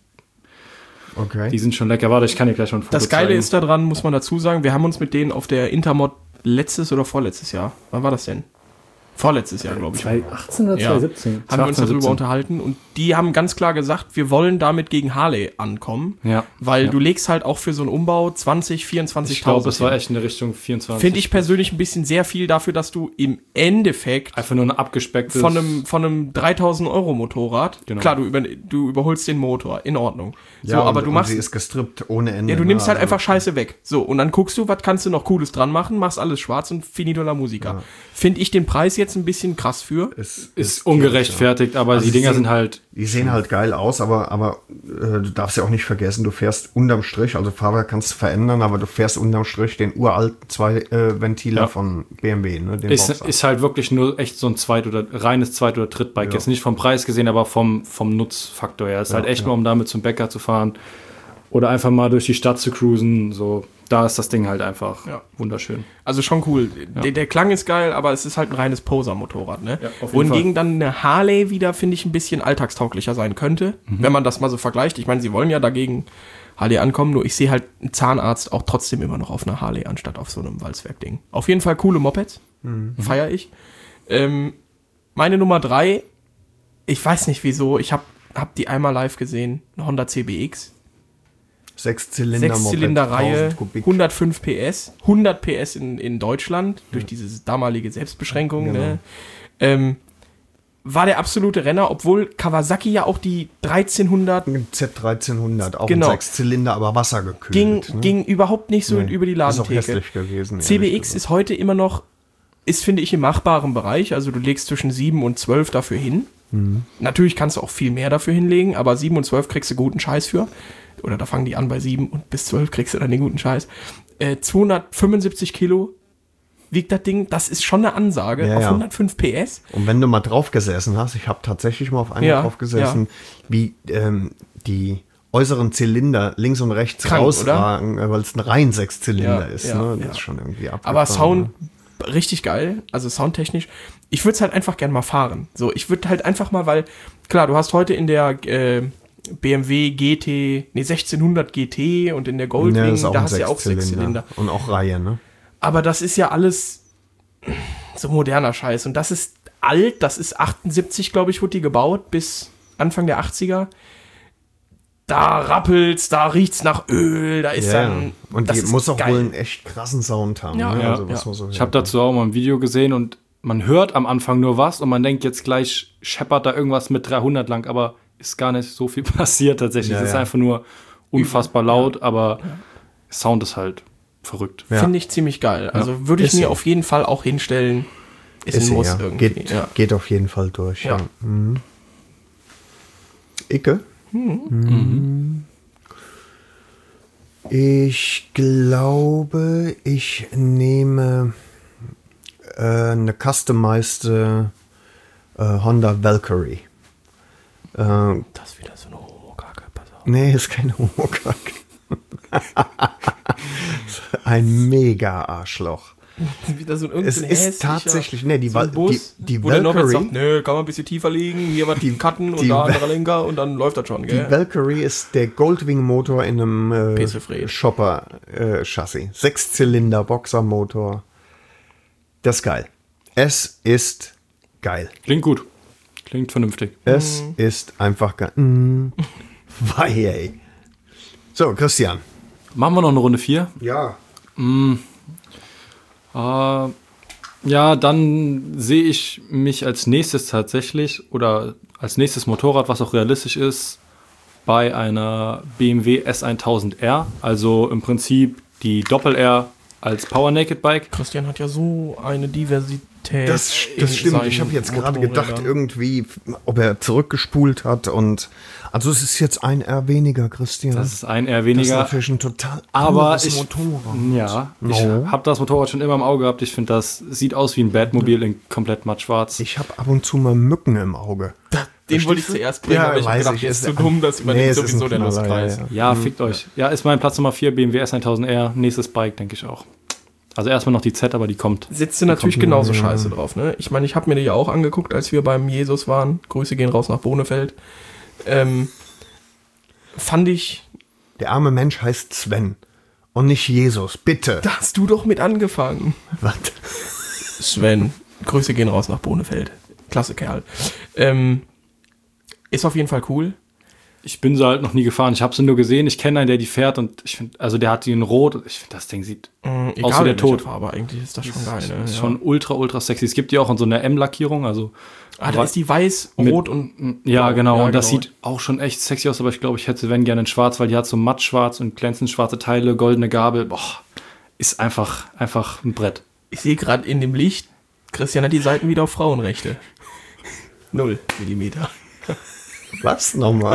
Okay. schon lecker. Warte, ich kann dir gleich schon ein Foto Das Geile zeigen. ist daran, muss man dazu sagen, wir haben uns mit denen auf der Intermod letztes oder vorletztes Jahr, wann war das denn? Vorletztes Jahr, glaube ich. 2018 oder Ja. 2017? Haben wir uns darüber unterhalten und die haben ganz klar gesagt, wir wollen damit gegen Harley ankommen, Ja. weil Ja. du legst halt auch für so einen Umbau 20, 24.000. Ich glaube, es war echt in der Richtung 24. Finde ich persönlich ein bisschen sehr viel dafür, dass du im Endeffekt einfach nur ein abgespecktes... von einem 3.000 Euro Motorrad, Genau. klar, du überholst den Motor, in Ordnung. Ja, so, aber und, du machst, und sie ist gestrippt ohne Ende. ja, du nimmst ne? halt Also- einfach Scheiße weg. So, und dann guckst du, was kannst du noch Cooles dran machen, machst alles schwarz und finito la musica. Finde ich den Preis jetzt ein bisschen krass für. Es ist ungerechtfertigt, aber Also die Dinger sie- sind halt... Die sehen halt geil aus, aber du darfst ja auch nicht vergessen, du fährst unterm Strich, also Fahrwerk kannst du verändern, aber du fährst unterm Strich den uralten Ventiler Ja. von BMW, ne? Den Ist, Boxer. ist halt wirklich nur echt so ein reines Zweit- oder Drittbike. Ja. Jetzt nicht vom Preis gesehen, aber vom Nutzfaktor her. Ist halt echt nur, um damit zum Bäcker zu fahren oder einfach mal durch die Stadt zu cruisen. So, da ist das Ding halt einfach wunderschön. Also schon cool. Der Klang ist geil, aber es ist halt ein reines Poser-Motorrad, ne? Ja, auf jeden Wohingegen dann eine Harley wieder, finde ich, ein bisschen alltagstauglicher sein könnte, wenn man das mal so vergleicht. Ich meine, sie wollen ja dagegen Harley ankommen, nur ich sehe halt einen Zahnarzt auch trotzdem immer noch auf einer Harley, anstatt auf so einem Walzwerk-Ding. Auf jeden Fall coole Mopeds, feiere ich. Meine Nummer 3, ich weiß nicht wieso, ich hab die einmal live gesehen, eine Honda CBX. 6-Zylinder-Reihe, 1000 Kubik. 105 PS, 100 PS in Deutschland, durch diese damalige Selbstbeschränkung. Genau. Ne? War der absolute Renner, obwohl Kawasaki ja auch die 1300 Ein Z1300, auch Genau. ein 6-Zylinder, aber wassergekühlt. ging überhaupt nicht so Nee, über die ist auch Ladentheke. hässlich gewesen. ehrlich CBX gesagt. ist heute immer noch, finde ich, im machbaren Bereich. Also du legst zwischen 7 und 12 dafür hin. Mhm. Natürlich kannst du auch viel mehr dafür hinlegen, aber 7 und 12 kriegst du guten Scheiß für. Oder da fangen die an bei 7 und bis 12 kriegst du dann den guten Scheiß. 275 Kilo wiegt das Ding. Das ist schon eine Ansage Ja, auf ja. 105 PS. Und wenn du mal drauf gesessen hast, ich habe tatsächlich mal auf einem Ja, drauf gesessen, wie die äußeren Zylinder links und rechts Krank, rausragen, weil es ein rein 6-Zylinder Ja, ist. ja, Ne? Das ja. ist schon irgendwie abgefahren. Aber Sound ne? richtig geil, also soundtechnisch. Ich würde es halt einfach gern mal fahren. So, ich würde halt einfach mal, weil, klar, du hast heute in der BMW GT, 1600 GT und in der Goldwing, Ja, ist auch da ein hast du ja auch 6-Zylinder. Und auch Reihe, ne? Aber das ist ja alles so moderner Scheiß. Und das ist alt, das ist 78, glaube ich, wurde die gebaut, bis Anfang der 80er. Da rappelt's, da riecht's nach Öl, da ist Ja, dann... und das die ist muss auch geil. wohl einen echt krassen Sound haben. Ja, ne? ja, also, was ja. man so Ich hört, habe dazu auch mal ein Video gesehen und man hört am Anfang nur was und man denkt jetzt gleich scheppert da irgendwas mit 300 lang, aber ist gar nicht so viel passiert tatsächlich. Ja, Es ist ja. einfach nur unfassbar laut, aber Sound ist halt verrückt. Ja. Finde ich ziemlich geil. Also würde ich Ist mir sie. auf jeden Fall auch hinstellen. Ist ein sie, Muss ja. irgendwie. Geht, Ja. geht auf jeden Fall durch. Ja. Ja. Mhm. Icke? Mhm. Ich glaube, ich nehme eine customized Honda Valkyrie. Das ist wieder so eine Homo-Kacke, pass auf. Nee, ist kein Homokack. Ein mega Arschloch. Wieder so Es ist tatsächlich, ne, die so ein Bus, die wo der Norbert Valkyrie, sagt, nö, kann man ein bisschen tiefer liegen, hier was cutten und da anderer Lenker und dann läuft das schon, die gell? Valkyrie ist der Goldwing-Motor in einem Pesefred. Shopper-Chassis. 6-Zylinder Boxermotor. Das ist geil. Es ist geil. Klingt gut. Klingt vernünftig. Es ist einfach geil. Ey. So, Christian. Machen wir noch eine Runde 4? Ja. Ja, dann sehe ich mich als nächstes tatsächlich oder als nächstes Motorrad, was auch realistisch ist, bei einer BMW S1000R. Also im Prinzip die Doppel-R als Power Naked Bike. Christian hat ja so eine Diversität. Das in stimmt. seinen Ich habe jetzt gerade Motorrädern. gedacht, irgendwie, ob er zurückgespult hat. Und also es ist jetzt ein R weniger, Christian. Das ist ein R Das ist weniger. natürlich ein total Aber anderes ich, Motorrad. ja, No. ich habe das Motorrad schon immer im Auge gehabt. Ich finde, das sieht aus wie ein Batmobil in komplett matt schwarz. Ich habe ab und zu mal Mücken im Auge. Den wollte ich zuerst bringen, Ja, aber ich habe weiß gedacht, ich. der ist Ist zu dumm, das übernimmt es ist sowieso ein der Knaller, Lustkreis. ja. Ja, fickt euch. Ja, ist mein Platz Nummer 4, BMW S1000R. Nächstes Bike, denke ich auch. Also erstmal noch die Z, aber die kommt. Sitzt du natürlich genauso scheiße drauf, ne? Ich meine, ich habe mir die ja auch angeguckt, als wir beim Jesus waren. Grüße gehen raus nach Bonefeld. Fand ich, Der arme Mensch heißt Sven und nicht Jesus. Bitte. da hast du doch mit angefangen. Was? Sven, Grüße gehen raus nach Bonefeld. Klasse Kerl. Ist auf jeden Fall cool. Ich bin sie halt noch nie gefahren. Ich habe sie nur gesehen. Ich kenne einen, der die fährt und ich finde, also der hat die in Rot. Ich finde, das Ding sieht Egal aus wie der in welcher Tod. Farbe, eigentlich ist das schon geil, ne? Ist schon ultra, ultra sexy. Es gibt die auch in so einer M-Lackierung. Also Da ist die weiß, rot und ja, blau. genau. Ja, und das genau. sieht auch schon echt sexy aus. Aber ich glaube, ich hätte sie, wenn, gerne in schwarz, weil die hat so matt schwarz und glänzend schwarze Teile, goldene Gabel. Boah, ist einfach ein Brett. Ich sehe gerade in dem Licht, Christian hat die Seiten wieder auf Frauenrechte. 0 Millimeter. Was nochmal?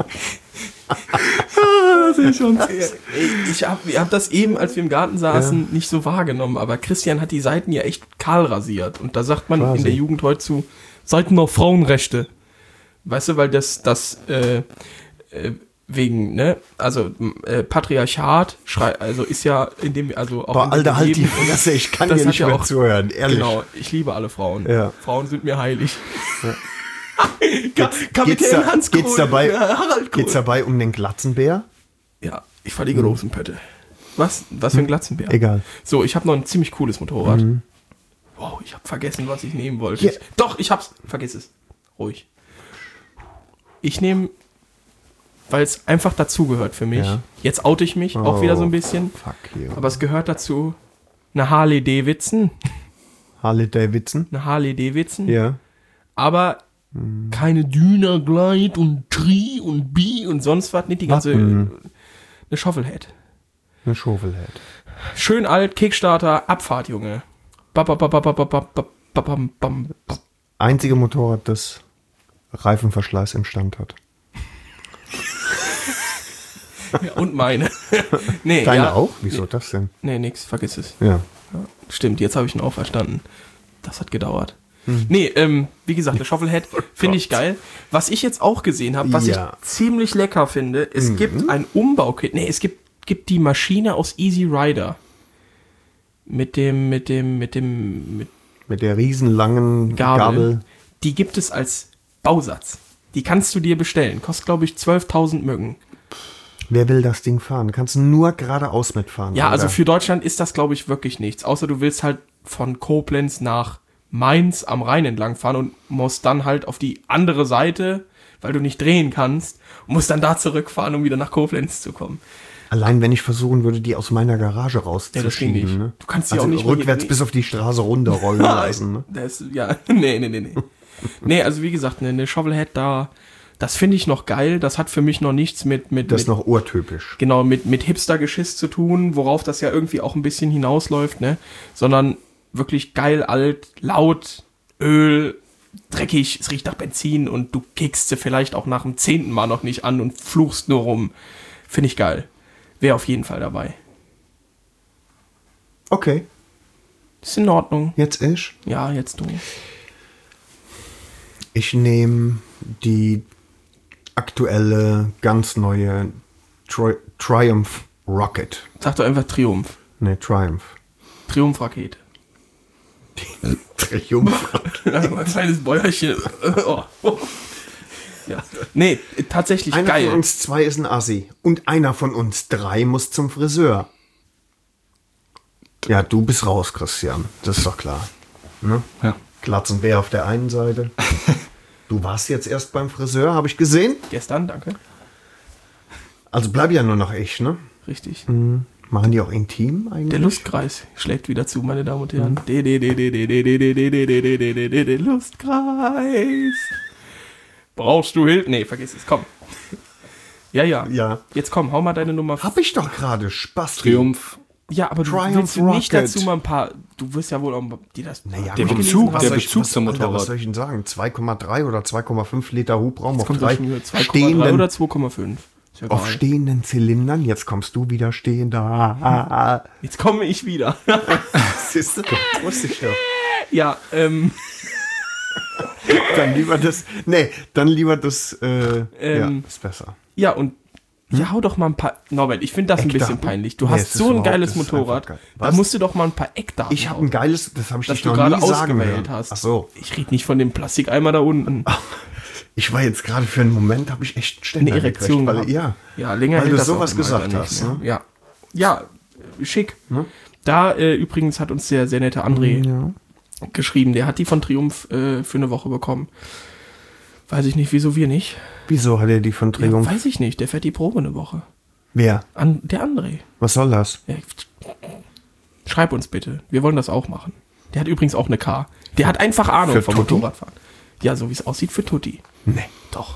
Ich hab das eben, als wir im Garten saßen, nicht so wahrgenommen, aber Christian hat die Seiten ja echt kahl rasiert. Und da sagt man Quasi. in der Jugend heute zu, Seiten auf Frauenrechte. Weißt du, weil das wegen, ne, also Patriarchat, also ist ja in dem, also auch Boah, in dem Alter, halt die Leben- Fresse, ich kann das dir hat nicht ja mehr auch- zuhören, ehrlich. Genau, ich liebe alle Frauen. Ja. Frauen sind mir heilig. Geht's Kapitän da- Hans geht's Kohl, dabei- Harald Kohl. Geht's dabei um den Glatzenbär? Ja, ich fahre die Rosenpötte. Was für ein Glatzenbär? Egal. So, ich habe noch ein ziemlich cooles Motorrad. Wow, ich habe vergessen, was ich nehmen wollte. Ja. Doch, ich hab's. Vergiss es. Ruhig. Ich nehme, weil es einfach dazugehört für mich. Ja. Jetzt oute ich mich auch wieder so ein bisschen. Fuck you. Aber es gehört dazu eine Harley Davidson. Harley Davidson? Eine Harley Davidson. Ja. Aber keine Dynaglide und Tree und Bee und sonst was. Nicht die ganze... Eine Shovelhead. Eine Shovelhead. Schön alt, Kickstarter, Abfahrt, Junge. Bam. Einzige Motorrad, das Reifenverschleiß im Stand hat. Ja, und meine. Nee, Deine ja. auch? Wieso das denn? Nee, nix, vergiss es. Ja. Ja, stimmt, jetzt habe ich ihn auch verstanden. Das hat gedauert. Nee, wie gesagt, der Shovelhead finde ich geil. Was ich jetzt auch gesehen habe, was Ja. ich ziemlich lecker finde, es gibt ein Umbaukit. Nee, es gibt die Maschine aus Easy Rider. Mit der riesenlangen Gabel. Die gibt es als Bausatz. Die kannst du dir bestellen. Kostet, glaube ich, 12.000 Mücken. Wer will das Ding fahren? Kannst du nur geradeaus mitfahren. Ja, also Alter. für Deutschland ist das, glaube ich, wirklich nichts. Außer du willst halt von Koblenz nach Mainz am Rhein entlang fahren und musst dann halt auf die andere Seite, weil du nicht drehen kannst, und musst dann da zurückfahren, um wieder nach Koblenz zu kommen. Allein wenn ich versuchen würde, die aus meiner Garage Ja, das ging rauszuschieben. nicht. Ne? Du kannst die also auch nicht mal rückwärts hier- bis auf die Straße runterrollen lassen. Ne? Das, ja, nee. Nee, also wie gesagt, eine Shovelhead da, das finde ich noch geil. Das hat für mich noch nichts mit Das ist noch urtypisch. genau, mit Hipster-Geschiss zu tun, worauf das ja irgendwie auch ein bisschen hinausläuft, ne? Sondern wirklich geil, alt, laut, Öl, dreckig, es riecht nach Benzin und du kickst sie vielleicht auch nach dem 10. Mal noch nicht an und fluchst nur rum. Finde ich geil. Wäre auf jeden Fall dabei. Okay, Ist in Ordnung. jetzt ich. Ja, jetzt du. Ich nehme die aktuelle, ganz neue Triumph Rocket. Sag doch einfach Triumph. Ne, Triumph. Triumph-Rakete. Triumph. Ein kleines Bäuerchen. Oh. Ja. Nee, tatsächlich Einer geil. von uns 2 ist ein Assi. Und einer von uns 3 muss zum Friseur. Ja, du bist raus, Christian. Das ist doch klar. Ne? Ja. Glatzenbär auf der einen Seite. Du warst jetzt erst beim Friseur, habe ich gesehen. Gestern, danke. Also bleib ja nur noch ich, ne? Richtig. Machen die auch intim eigentlich? Der Lustkreis schlägt wieder zu, meine Damen und Herren. Lustkreis. Brauchst du Hilfe? Nee, vergiss es, komm. Ja. Ja. Jetzt komm, hau mal deine Nummer. Hab ich doch gerade. Spaß. Triumph. Ja, aber du Triumph willst du nicht Rocket. dazu mal ein paar... Du wirst ja wohl auch die das... Naja, Der gut, Bezug- was der soll ich- Bezug was- zum Alter, Motorrad. Was soll ich denn sagen? 2,3 oder 2,5 Liter Hubraum auf Kommt 3 schon wieder 2,3 stehenden, oder 2,5. Ist ja auf egal. stehenden Zylindern. Jetzt kommst du wieder stehender. Jetzt komme ich wieder. Siehst du? Wusste ich doch. Ja, Dann lieber das. Nee, dann lieber das. Ja, ist besser. ja, und ja, hau doch mal ein paar... Norbert, ich finde das ein bisschen Eckdaten? peinlich. Du Nee, hast es ist so ein überhaupt- geiles das ist Motorrad. einfach geil. Da Was? musst du doch mal ein paar Eckdaten Ich habe hauen, ein geiles, das habe ich dass dich du noch gerade nie sagen ausgewählt hören. hast. Ach so. Ich rede nicht von dem Plastikeimer da unten. Ich war jetzt gerade für einen Moment, habe ich echt einen Ständer Eine Erektion gekriegt, weil, gehabt. ja. Ja, länger Weil hält du das sowas auch im Alter gesagt nicht hast, mehr. ne? Ja. Ja, schick. Da übrigens hat uns der sehr nette André geschrieben. Der hat die von Triumph für eine Woche bekommen. Weiß ich nicht, wieso wir nicht. Wieso hat er die von Triumph? Ja, weiß ich nicht. Der fährt die Probe eine Woche. Wer? Der André. Was soll das? Ja, schreib uns bitte. Wir wollen das auch machen. Der hat übrigens auch eine K. Der hat einfach Ahnung Für vom Tutti? Motorradfahren. Ja, so wie es aussieht für Tutti. Nee. Doch.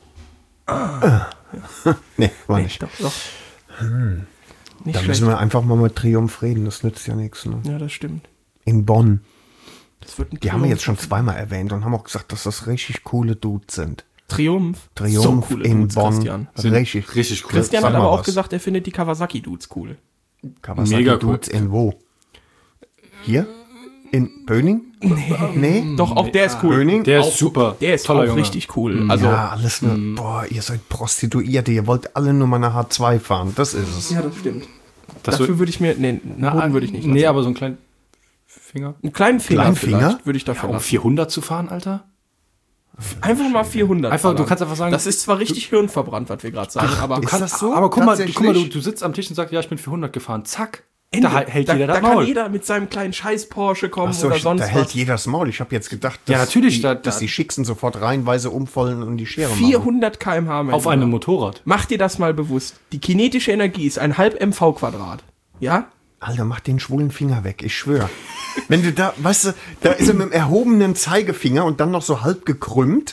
Nee, war Nee, nicht. doch. Nicht Dann schlecht. müssen wir einfach mal mit Triumph reden, das nützt ja nichts. Ne? Ja, das stimmt. In Bonn. Das wird ein Die haben wir Triumph. jetzt schon zweimal erwähnt und haben auch gesagt, dass das richtig coole Dudes sind. Triumph. Triumph so coole in Dudes, Bonn. Christian. Richtig. Richtig cool. Christian Sag hat aber mal auch was. gesagt, er findet die Kawasaki-Dudes cool. Kawasaki Mega cool. Dudes in wo? Hier? In Böning? Nee. Doch, auch der ist cool. Böning? Der Auch- ist super. Der ist Toller auch Junge. richtig cool. Also, Ja, alles nur. Boah, ihr seid Prostituierte, ihr wollt alle nur mal eine H2 fahren. Das ist es. ja, das stimmt. Das Dafür wird, würde ich mir, nee, einen Boden würde ich nicht. Nee, lassen. aber so einen kleinen Finger. einen kleinen Finger, Kleinen Finger? vielleicht würde ich dafür Um lassen. 400 zu fahren, Alter? Einfach mal 400. Einfach, du ballern. kannst einfach sagen, Das ist zwar richtig hirnverbrannt, was wir gerade sagen, aber ist das so? Aber guck mal, Tatsächlich? du sitzt am Tisch und sagst, ja, ich bin 400 gefahren. Zack. Ende. Da hält jeder da das kann Maul. jeder mit seinem kleinen Scheiß Porsche kommen Achso, oder da sonst hält was. jeder das Maul. Ich habe jetzt gedacht, Ja, natürlich, dass die Schicksen sofort reihenweise umfallen und die Schere machen. 400 km/h. mein Auf Lieber. einem Motorrad. Mach dir das mal bewusst. Die kinetische Energie ist ein halb mv². Ja? Alter, mach den schwulen Finger weg, ich schwöre. Wenn du da, weißt du, da ist er mit dem erhobenen Zeigefinger und dann noch so halb gekrümmt.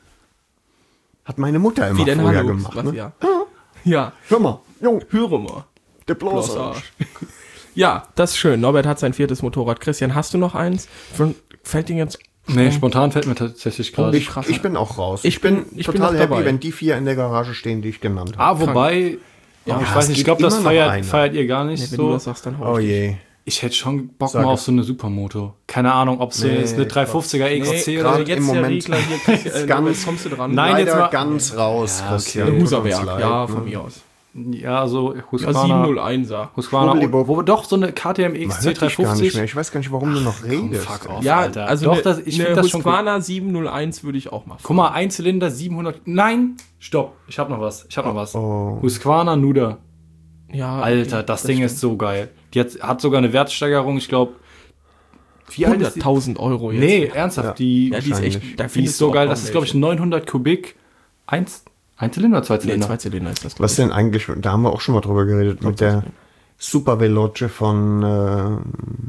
Hat meine Mutter immer Wie denn vorher Hallo? gemacht. Was, Ne? ja. Ja, Hör mal, Junge, höre mal. der Bloß. Bloßarsch. Ja, das ist schön. Norbert hat sein 4. Motorrad. Christian, hast du noch eins? Fällt dir jetzt... Nee, spontan fällt mir tatsächlich gerade. Ich bin auch raus. Ich bin total noch happy, dabei. wenn die 4 in der Garage stehen, die ich genannt habe. Wobei, Ja, ich es weiß nicht, ich gibt glaube, das immer noch eine. feiert ihr gar nicht Nee, wenn du so. das sagst, dann hau Oh ich dich. je. Ich hätte schon Bock Sag mal auf es. so eine Supermoto. Keine Ahnung, ob es so ist, eine 350er EXC Nee, oder grad so. jetzt im der Moment Regler hier, Christian, ganz- Norbert, kommst du dran? Nein, jetzt Leider mal- ganz raus, Christian. okay. Tut uns Huserwerk, leid, ja, ne? von mir aus. Ja, so Ja, Husqvarna. 701er. Husqvarna. Schwubbelibob. Wo doch so eine KTM Man XC hört dich gar nicht 350. mehr. Ich weiß gar nicht, warum du noch redest. Fuck off, Ja, Alter. also Doch, eine, das, ich finde eine das schon gut. Husqvarna 701 würde ich auch machen. Guck mal, Einzylinder 700. Nein! Stopp, ich hab noch was. Oh. Husqvarna Nuda. Ja, Alter, okay, das Ding stimmt. ist so geil. Die hat sogar eine Wertsteigerung, ich glaube. Wie alt ist die? 100.000 Euro jetzt. Nee, ernsthaft. Die, Ja, die ist echt, da die findest ist so du auch geil. kaum Das ist, glaube ich, welche. 900 Kubik. Einzylinder oder Nee, Zweizylinder? 2 Zylinder ist das. Was denn eigentlich, da haben wir auch schon mal drüber geredet, mit der Super Veloce von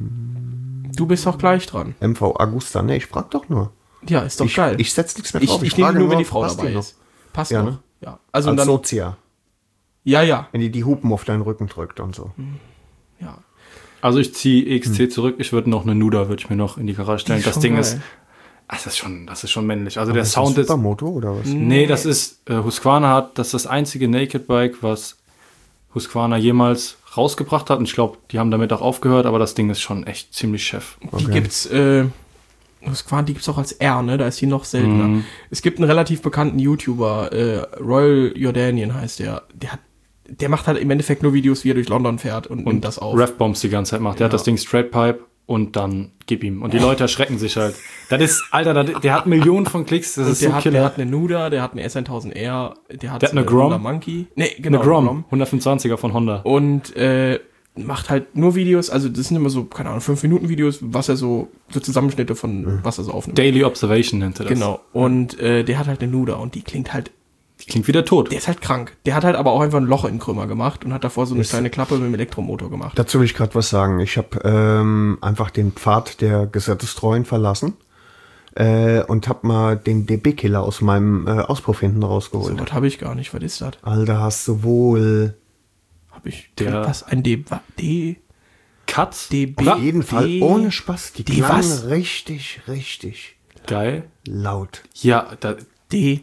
Du bist doch gleich dran. MV Agusta. Ne, ich frag doch nur. Ja, ist doch geil. Ich setz nichts mehr Ich, drauf. ich nehme frage nur, wenn die Frau passt dabei noch? ist. Passt Ja, doch. ne? Ja. Also Als dann, Sozia. ja. Wenn die Hupen auf deinen Rücken drückt und so. Ja. Also ich ziehe EXC zurück. Ich würde noch eine Nuda, würde ich mir noch in die Garage stellen. Die ist Das schon Ding geil. ist, das ist schon männlich. Also der Ist das Sound ist, Supermoto oder was? nee, das ist, Husqvarna hat, das ist das einzige Naked Bike, was Husqvarna jemals rausgebracht hat. Und ich glaube, die haben damit auch aufgehört, aber das Ding ist schon echt ziemlich chef. Die gibt's, Husqvarna, die gibt's auch als R, ne? Da ist die noch seltener. Es gibt einen relativ bekannten YouTuber, Royal Jordanian heißt der. Der macht halt im Endeffekt nur Videos, wie er durch London fährt und nimmt das auf. Revbombs die ganze Zeit macht. Der hat das Ding Straight Pipe und dann gib ihm. Und die Leute erschrecken sich halt. Das ist, Alter, der hat Millionen von Klicks, das ist so der killer. hat eine Nuda, der hat eine S1000R, der hat eine Grom. Honda Monkey. Nee, genau. Eine Grom, 125er von Honda. Und macht halt nur Videos, also das sind immer so, keine Ahnung, 5-Minuten-Videos, was er so Zusammenschnitte von was er so aufnimmt. Daily Observation nennt er das. Genau. Und der hat halt eine Nuda und die klingt halt, Die klingt wieder tot. der ist halt krank. Der hat halt aber auch einfach ein Loch in den Krümmer gemacht und hat davor so eine kleine Klappe mit dem Elektromotor gemacht. Dazu will ich gerade was sagen. Ich habe einfach den Pfad der Gesetzestreuen verlassen und habe mal den DB-Killer aus meinem Auspuff hinten rausgeholt. So was habe ich gar nicht. Was ist das? Alter, hast du wohl... Habe ich Der- was? Ein DB? Cut. Auf jeden Fall, ohne Spaß. Die Die klang was? richtig Geil. laut. Ja, DB.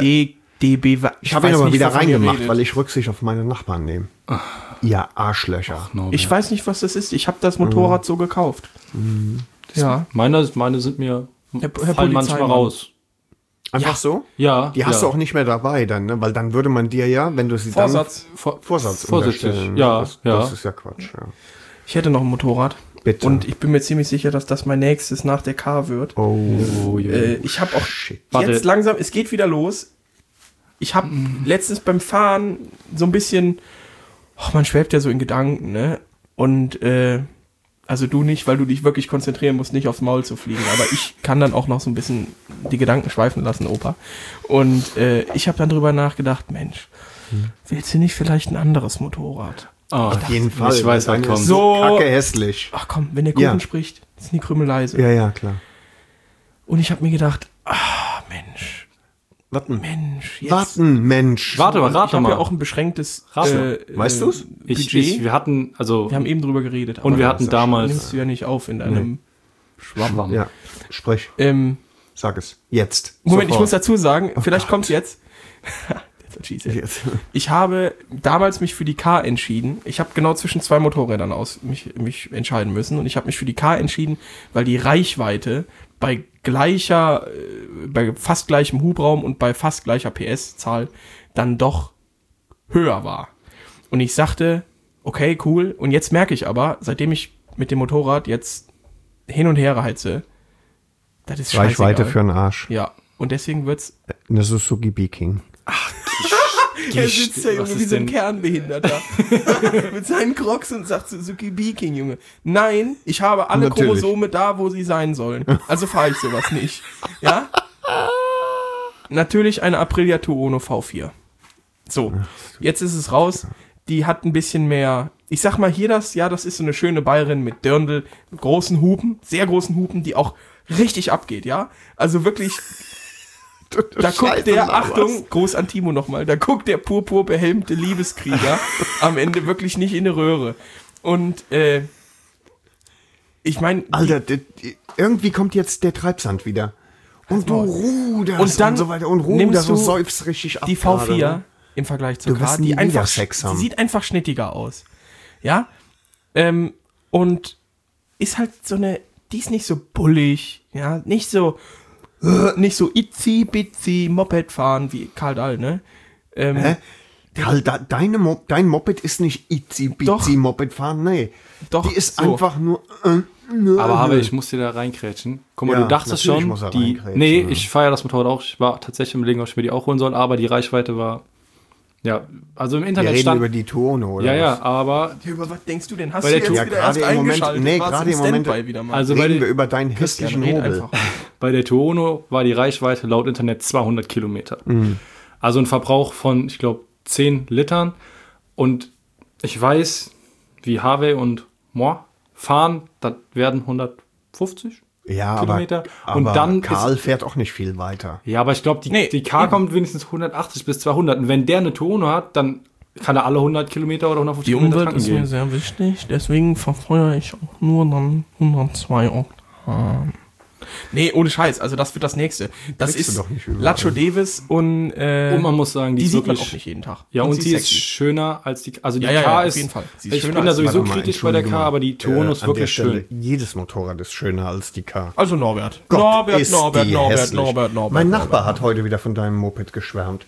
Ich habe ihn aber wieder reingemacht, weil ich ich Rücksicht auf meine Nachbarn nehme. Ihr Arschlöcher. Ich weiß nicht, was das ist. Ich habe das Motorrad so gekauft. Ja. Meine sind mir Herr fallen manchmal Polizeimann. raus. Einfach so? Ja. Die hast du auch nicht mehr dabei dann, ne? Weil dann würde man dir ja, wenn du sie Vorsatz. dann... Vorsatz Vorsichtig. unterstellen. Ja, das, ja. Das ist ja Quatsch, ja. Ich hätte noch ein Motorrad. Bitte. Und ich bin mir ziemlich sicher, dass das mein nächstes nach der K wird. Oh, ja. Ich habe auch Shit. Warte. jetzt langsam, es geht wieder los. Ich habe letztens beim Fahren so ein bisschen, man schwebt ja so in Gedanken, ne? Und also du nicht, weil du dich wirklich konzentrieren musst, nicht aufs Maul zu fliegen. Aber ich kann dann auch noch so ein bisschen die Gedanken schweifen lassen, Opa. Und ich habe dann drüber nachgedacht, Mensch, willst du nicht vielleicht ein anderes Motorrad? Auf jeden Fall. Ich weiß, was Deine kommt. ist So- kacke hässlich. Ach komm, wenn der Kuchen Ja. spricht, sind die Krümel leise. Ja, klar. Und ich habe mir gedacht, Mensch, jetzt. Warten, Mensch. Warte mal, ich rate habe mal. ja auch ein beschränktes Rate. Weißt du's? Budget. Wir hatten, also, Wir haben eben drüber geredet. und wir hatten das damals- nimmst du ja nicht auf in deinem Schwamm. Ja, sprich. Sag es. Jetzt. Moment, ich Sofort. muss dazu sagen, vielleicht kommt's jetzt. Jetzt. Ich habe damals mich für die K entschieden. Ich habe genau zwischen zwei Motorrädern mich entscheiden müssen. Und ich habe mich für die K entschieden, weil die Reichweite bei fast gleichem Hubraum und bei fast gleicher PS-Zahl dann doch höher war. Und ich sagte, okay, cool. Und jetzt merke ich aber, seitdem ich mit dem Motorrad jetzt hin und her heize, das ist Reichweite scheißegal. für einen Arsch. Ja, und deswegen wird's. Eine Suzuki B-King. Er sitzt ja, was Junge, ist wie so ein denn- Kernbehinderter. Mit seinen Crocs und sagt Suzuki B-King, Junge. Nein, ich habe alle Natürlich. Chromosome da, wo sie sein sollen. Also fahre ich sowas nicht. Ja? Natürlich eine Aprilia Tuono V4. So, jetzt ist es raus. Die hat ein bisschen mehr, ich sag mal hier das ist so eine schöne Bayerin mit Dirndl, großen Hupen, sehr großen Hupen, die auch richtig abgeht, ja? Also wirklich, da guckt der, Achtung, Groß an Timo nochmal, da guckt der purpurbehelmte Liebeskrieger am Ende wirklich nicht in eine Röhre. Und, ich meine, Alter, irgendwie kommt jetzt der Treibsand wieder. Und du ruderst und dann so weiter. Und nimmst ruderst du und säufst richtig ab. die gerade, V4 ne? im Vergleich zur Du K, wirst nie die wieder einfach, Sex haben. sie sieht einfach schnittiger aus. Ja? Und ist halt so eine, die ist nicht so bullig, ja, nicht so itzy bitzy Moped fahren wie Karl Dahl, ne? Hä? Karl, dein Moped ist nicht itzy Doch. bitzy Moped fahren, nee. Doch, Die ist so. einfach nur... Aber habe ich muss dir da reinkrätschen. Guck mal, Ja, du dachtest natürlich schon, muss er die, reinkrätschen, nee, ja. ich feiere das Motorrad auch. Ich war tatsächlich im Überlegen, ob ich mir die auch holen soll, aber die Reichweite war, ja, also im Wir Internet reden stand, über die Tuono, oder ja, ja, was? aber, Über was denkst du denn? Hast Weil du der jetzt Typ- wieder Ja, erst gerade im Moment- eingeschaltet? nee, Warst gerade im Moment- Standby wieder mal. also Reden wir bei, über deinen Christian, hässlichen red Hobel. einfach. bei der Tuono war die Reichweite laut Internet 200 Kilometer. Also ein Verbrauch von, ich glaube, 10 Litern. Und ich weiß, wie Harvey und moi fahren, das werden 150 Ja, Kilometer. aber Und dann Karl fährt auch nicht viel weiter. Ja, aber ich glaube, Nee, die K eben. kommt wenigstens 180 bis 200. Und wenn der eine Tuono hat, dann kann er alle 100 Kilometer oder 150 Die Kilometer Umwelt tanken ist mir gehen. sehr wichtig, deswegen verfeuere ich auch nur dann 102 Oktan. Nee, ohne Scheiß, also das wird das nächste. Das Kriegst du ist doch nicht überall. Lacho Davis und, Und man muss sagen, die die ist sieht man wirklich, auch nicht jeden Tag. ja, und sie ist sexy. schöner als die, also die Ja, ja, K ja, ist, auf jeden Fall. Sie ist ich schöner bin da als- sowieso Warte mal, kritisch bei der K, entschuldige mal. aber die Tuono ist an der wirklich Stelle, schön. jedes Motorrad ist schöner als die K. Also Norbert. Gott, Norbert, ist Norbert, die Norbert, hässlich. Norbert, Norbert. Mein Nachbar Norbert. hat heute wieder von deinem Moped geschwärmt.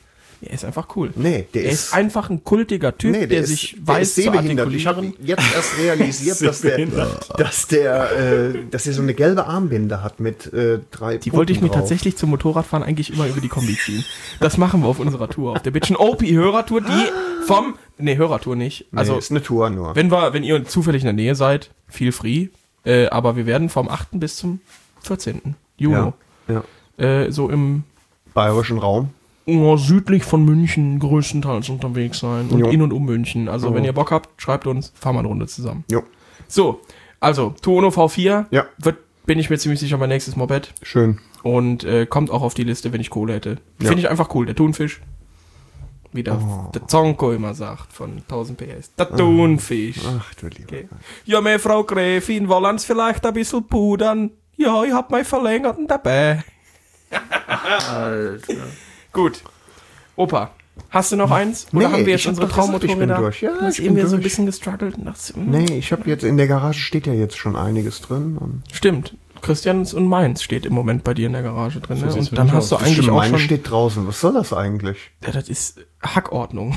Er ist einfach cool. Nee, der Er ist... ist einfach ein kultiger Typ, Nee, der sich weiß zu sehbehindert. Ich habe artikulieren. jetzt erst realisiert, dass der so eine gelbe Armbinde hat mit 3 Die wollte ich mir drauf. tatsächlich zum Motorradfahren eigentlich immer über die Kombi ziehen. Das machen wir auf unserer Tour. Auf der Bitchen OP-Hörertour, die vom... Nee, Hörertour nicht. Nee, Also, ist eine Tour nur. wenn ihr zufällig in der Nähe seid, feel free. Aber wir werden vom 8. bis zum 14. Juni. Ja. So im Bayerischen Raum. südlich von München größtenteils unterwegs sein. Und Jo. in und um München. Also, wenn ihr Bock habt, schreibt uns, fahren wir eine Runde zusammen. Jo, So, also, Tuono V4 Ja. bin ich mir ziemlich sicher mein nächstes Moped. schön. Und kommt auch auf die Liste, wenn ich Kohle hätte. Ja. Finde ich einfach cool, der Thunfisch. Wie der Zonko immer sagt, von 1000 PS. Der Thunfisch. Ach du lieber. Okay. Ja, meine Frau Gräfin, wollen Sie vielleicht ein bisschen pudern? Ja, ich hab meinen Verlängerten dabei. Alter. Gut. Opa, hast du noch eins? Oder Nee, haben wir jetzt ich hab unsere doch gesagt, ich bin Traummotorräder? durch. Ja, du hast ich eben bin so ein durch. bisschen gestruggelt. Und dachte, Nee, ich habe jetzt in der Garage steht ja jetzt schon einiges drin. Und Stimmt. Christians und meins steht im Moment bei dir in der Garage drin. Ne? sieht's Und dann nämlich hast du aus. eigentlich Stimmt, auch meine schon... steht draußen. Was soll das eigentlich? Ja, das ist Hackordnung.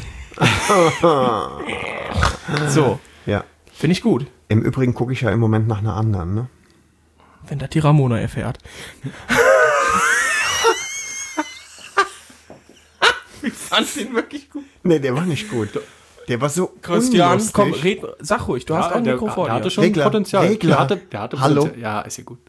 So, Ja. finde ich gut. Im Übrigen gucke ich ja im Moment nach einer anderen, ne? Wenn das die Ramona erfährt. Ich fand den wirklich gut. Nee, der war nicht gut. Der war so Christian, unlustig. komm, sag ruhig, du hast ein Mikro vor der hatte dir. schon Regler, Potenzial. Regler. Der hatte Hallo? Potenzial. Ja, ist ja gut.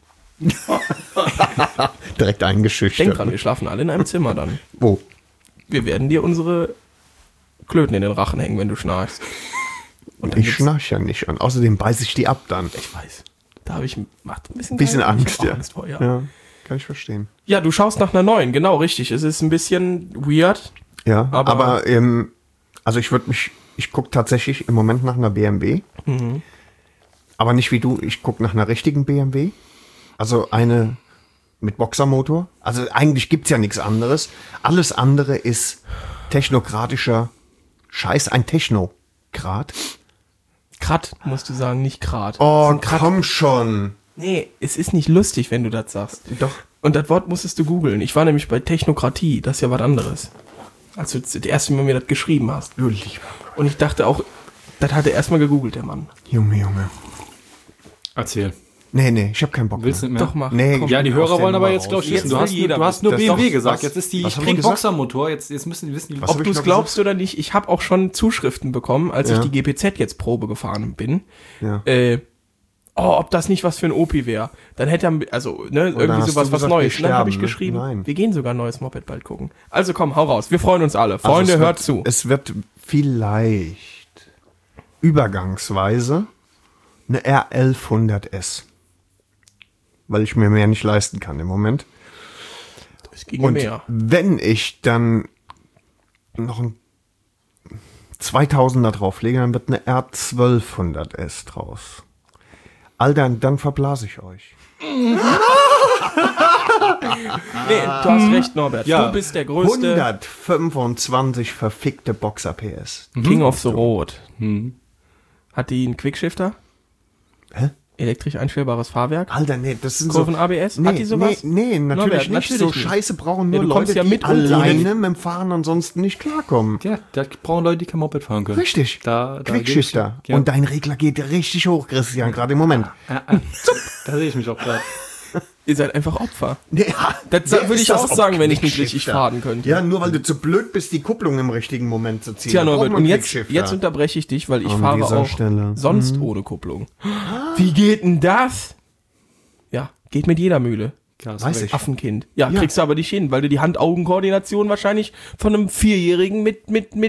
Direkt eingeschüchtert. Denk dran, wir schlafen alle in einem Zimmer dann. Wo? Wir werden dir unsere Klöten in den Rachen hängen, wenn du schnarchst. Und dann Ich gibt's- schnarch ja nicht. Und außerdem beiße ich die ab dann. Ich weiß. Da habe ich macht ein bisschen, Bisschen ich Angst, hab ja. Angst vor, ja. Ja, kann ich verstehen. Ja, du schaust nach einer neuen, genau, richtig. Es ist ein bisschen weird. Ja, Aber- aber also ich gucke tatsächlich im Moment nach einer BMW. Aber nicht wie du, ich gucke nach einer richtigen BMW. Also eine mit Boxermotor. Also eigentlich gibt's ja nichts anderes. Alles andere ist technokratischer Scheiß, ein Technokrat. Krat, musst du sagen, nicht Krat. Oh, komm schon. Nee, es ist nicht lustig, wenn du das sagst. Doch. Und das Wort musstest du googeln. Ich war nämlich bei Technokratie, das ist ja was anderes. Als du das erste Mal mir das geschrieben hast. Du lieber Und ich dachte auch, das hat er erstmal gegoogelt, der Mann. Junge. Erzähl. Nee, ich habe keinen Bock Willst du mehr. nicht mehr? Doch, mach. Nee, Komm. Ja, die aus Hörer der wollen aber Nummer jetzt, glaube ich, raus. wissen. Jetzt will jeder Du hast nur das BMW doch, gesagt. was- Jetzt ist die was hab ich gesagt? Boxermotor. Jetzt müssen die Was Ob hab du ich es noch glaubst oder nicht, ich habe auch schon Zuschriften bekommen, als ich Ja. die GPZ jetzt Probe gefahren bin. Ja. Ob das nicht was für ein Opi wäre. Dann hätte er, also, ne, irgendwie hast sowas, du was gesagt, Neues. wir Und dann habe ich sterben, ne? geschrieben, Nein. wir gehen sogar ein neues Moped bald gucken. Also komm, hau raus. Wir freuen uns alle. Freunde, Also es hört wird, zu. Es wird vielleicht übergangsweise eine R1100S. Weil ich mir mehr nicht leisten kann im Moment. Es ging Und mehr. wenn ich dann noch ein 2000er drauflege, dann wird eine R1200S draus. Alter, dann verblase ich euch. Nee, du hast recht, Norbert. Ja. Du bist der größte 125 verfickte Boxer PS. King of the Road. Mhm. Hat die einen Quicksshifter? Hä? Elektrisch einstellbares Fahrwerk? Alter, nee, das sind Kurven so... ABS? Nee, Hat die sowas? Nee, natürlich Norbert, nicht. natürlich So nicht. Scheiße brauchen Ja, nur du kommst Leute, ja die mit und alleine mit dem Fahren ansonsten nicht klarkommen. Ja, da brauchen Leute, die kein Moped fahren können. Richtig. Da Quickshifter. gebe ich- ja. Und dein Regler geht richtig hoch, Christian, gerade im Moment. Da sehe ich mich auch gerade. Ihr seid einfach Opfer. Ja, Das wer würde ist ich das auch auf sagen, wenn ich nicht Quickshifter? richtig fahren könnte. Ja, nur weil du zu blöd bist, die Kupplung im richtigen Moment zu ziehen. Tja, Da braucht Norbert, man und jetzt Quickshifter. unterbreche ich dich, weil ich An fahre dieser auch Stelle. sonst ohne Kupplung. Wie geht denn das? Ja, geht mit jeder Mühle. Ja, hast Weiß recht. ich. Affenkind. Ja, Ja. kriegst du aber nicht hin, weil du die Hand-Augen-Koordination wahrscheinlich von einem Vierjährigen mit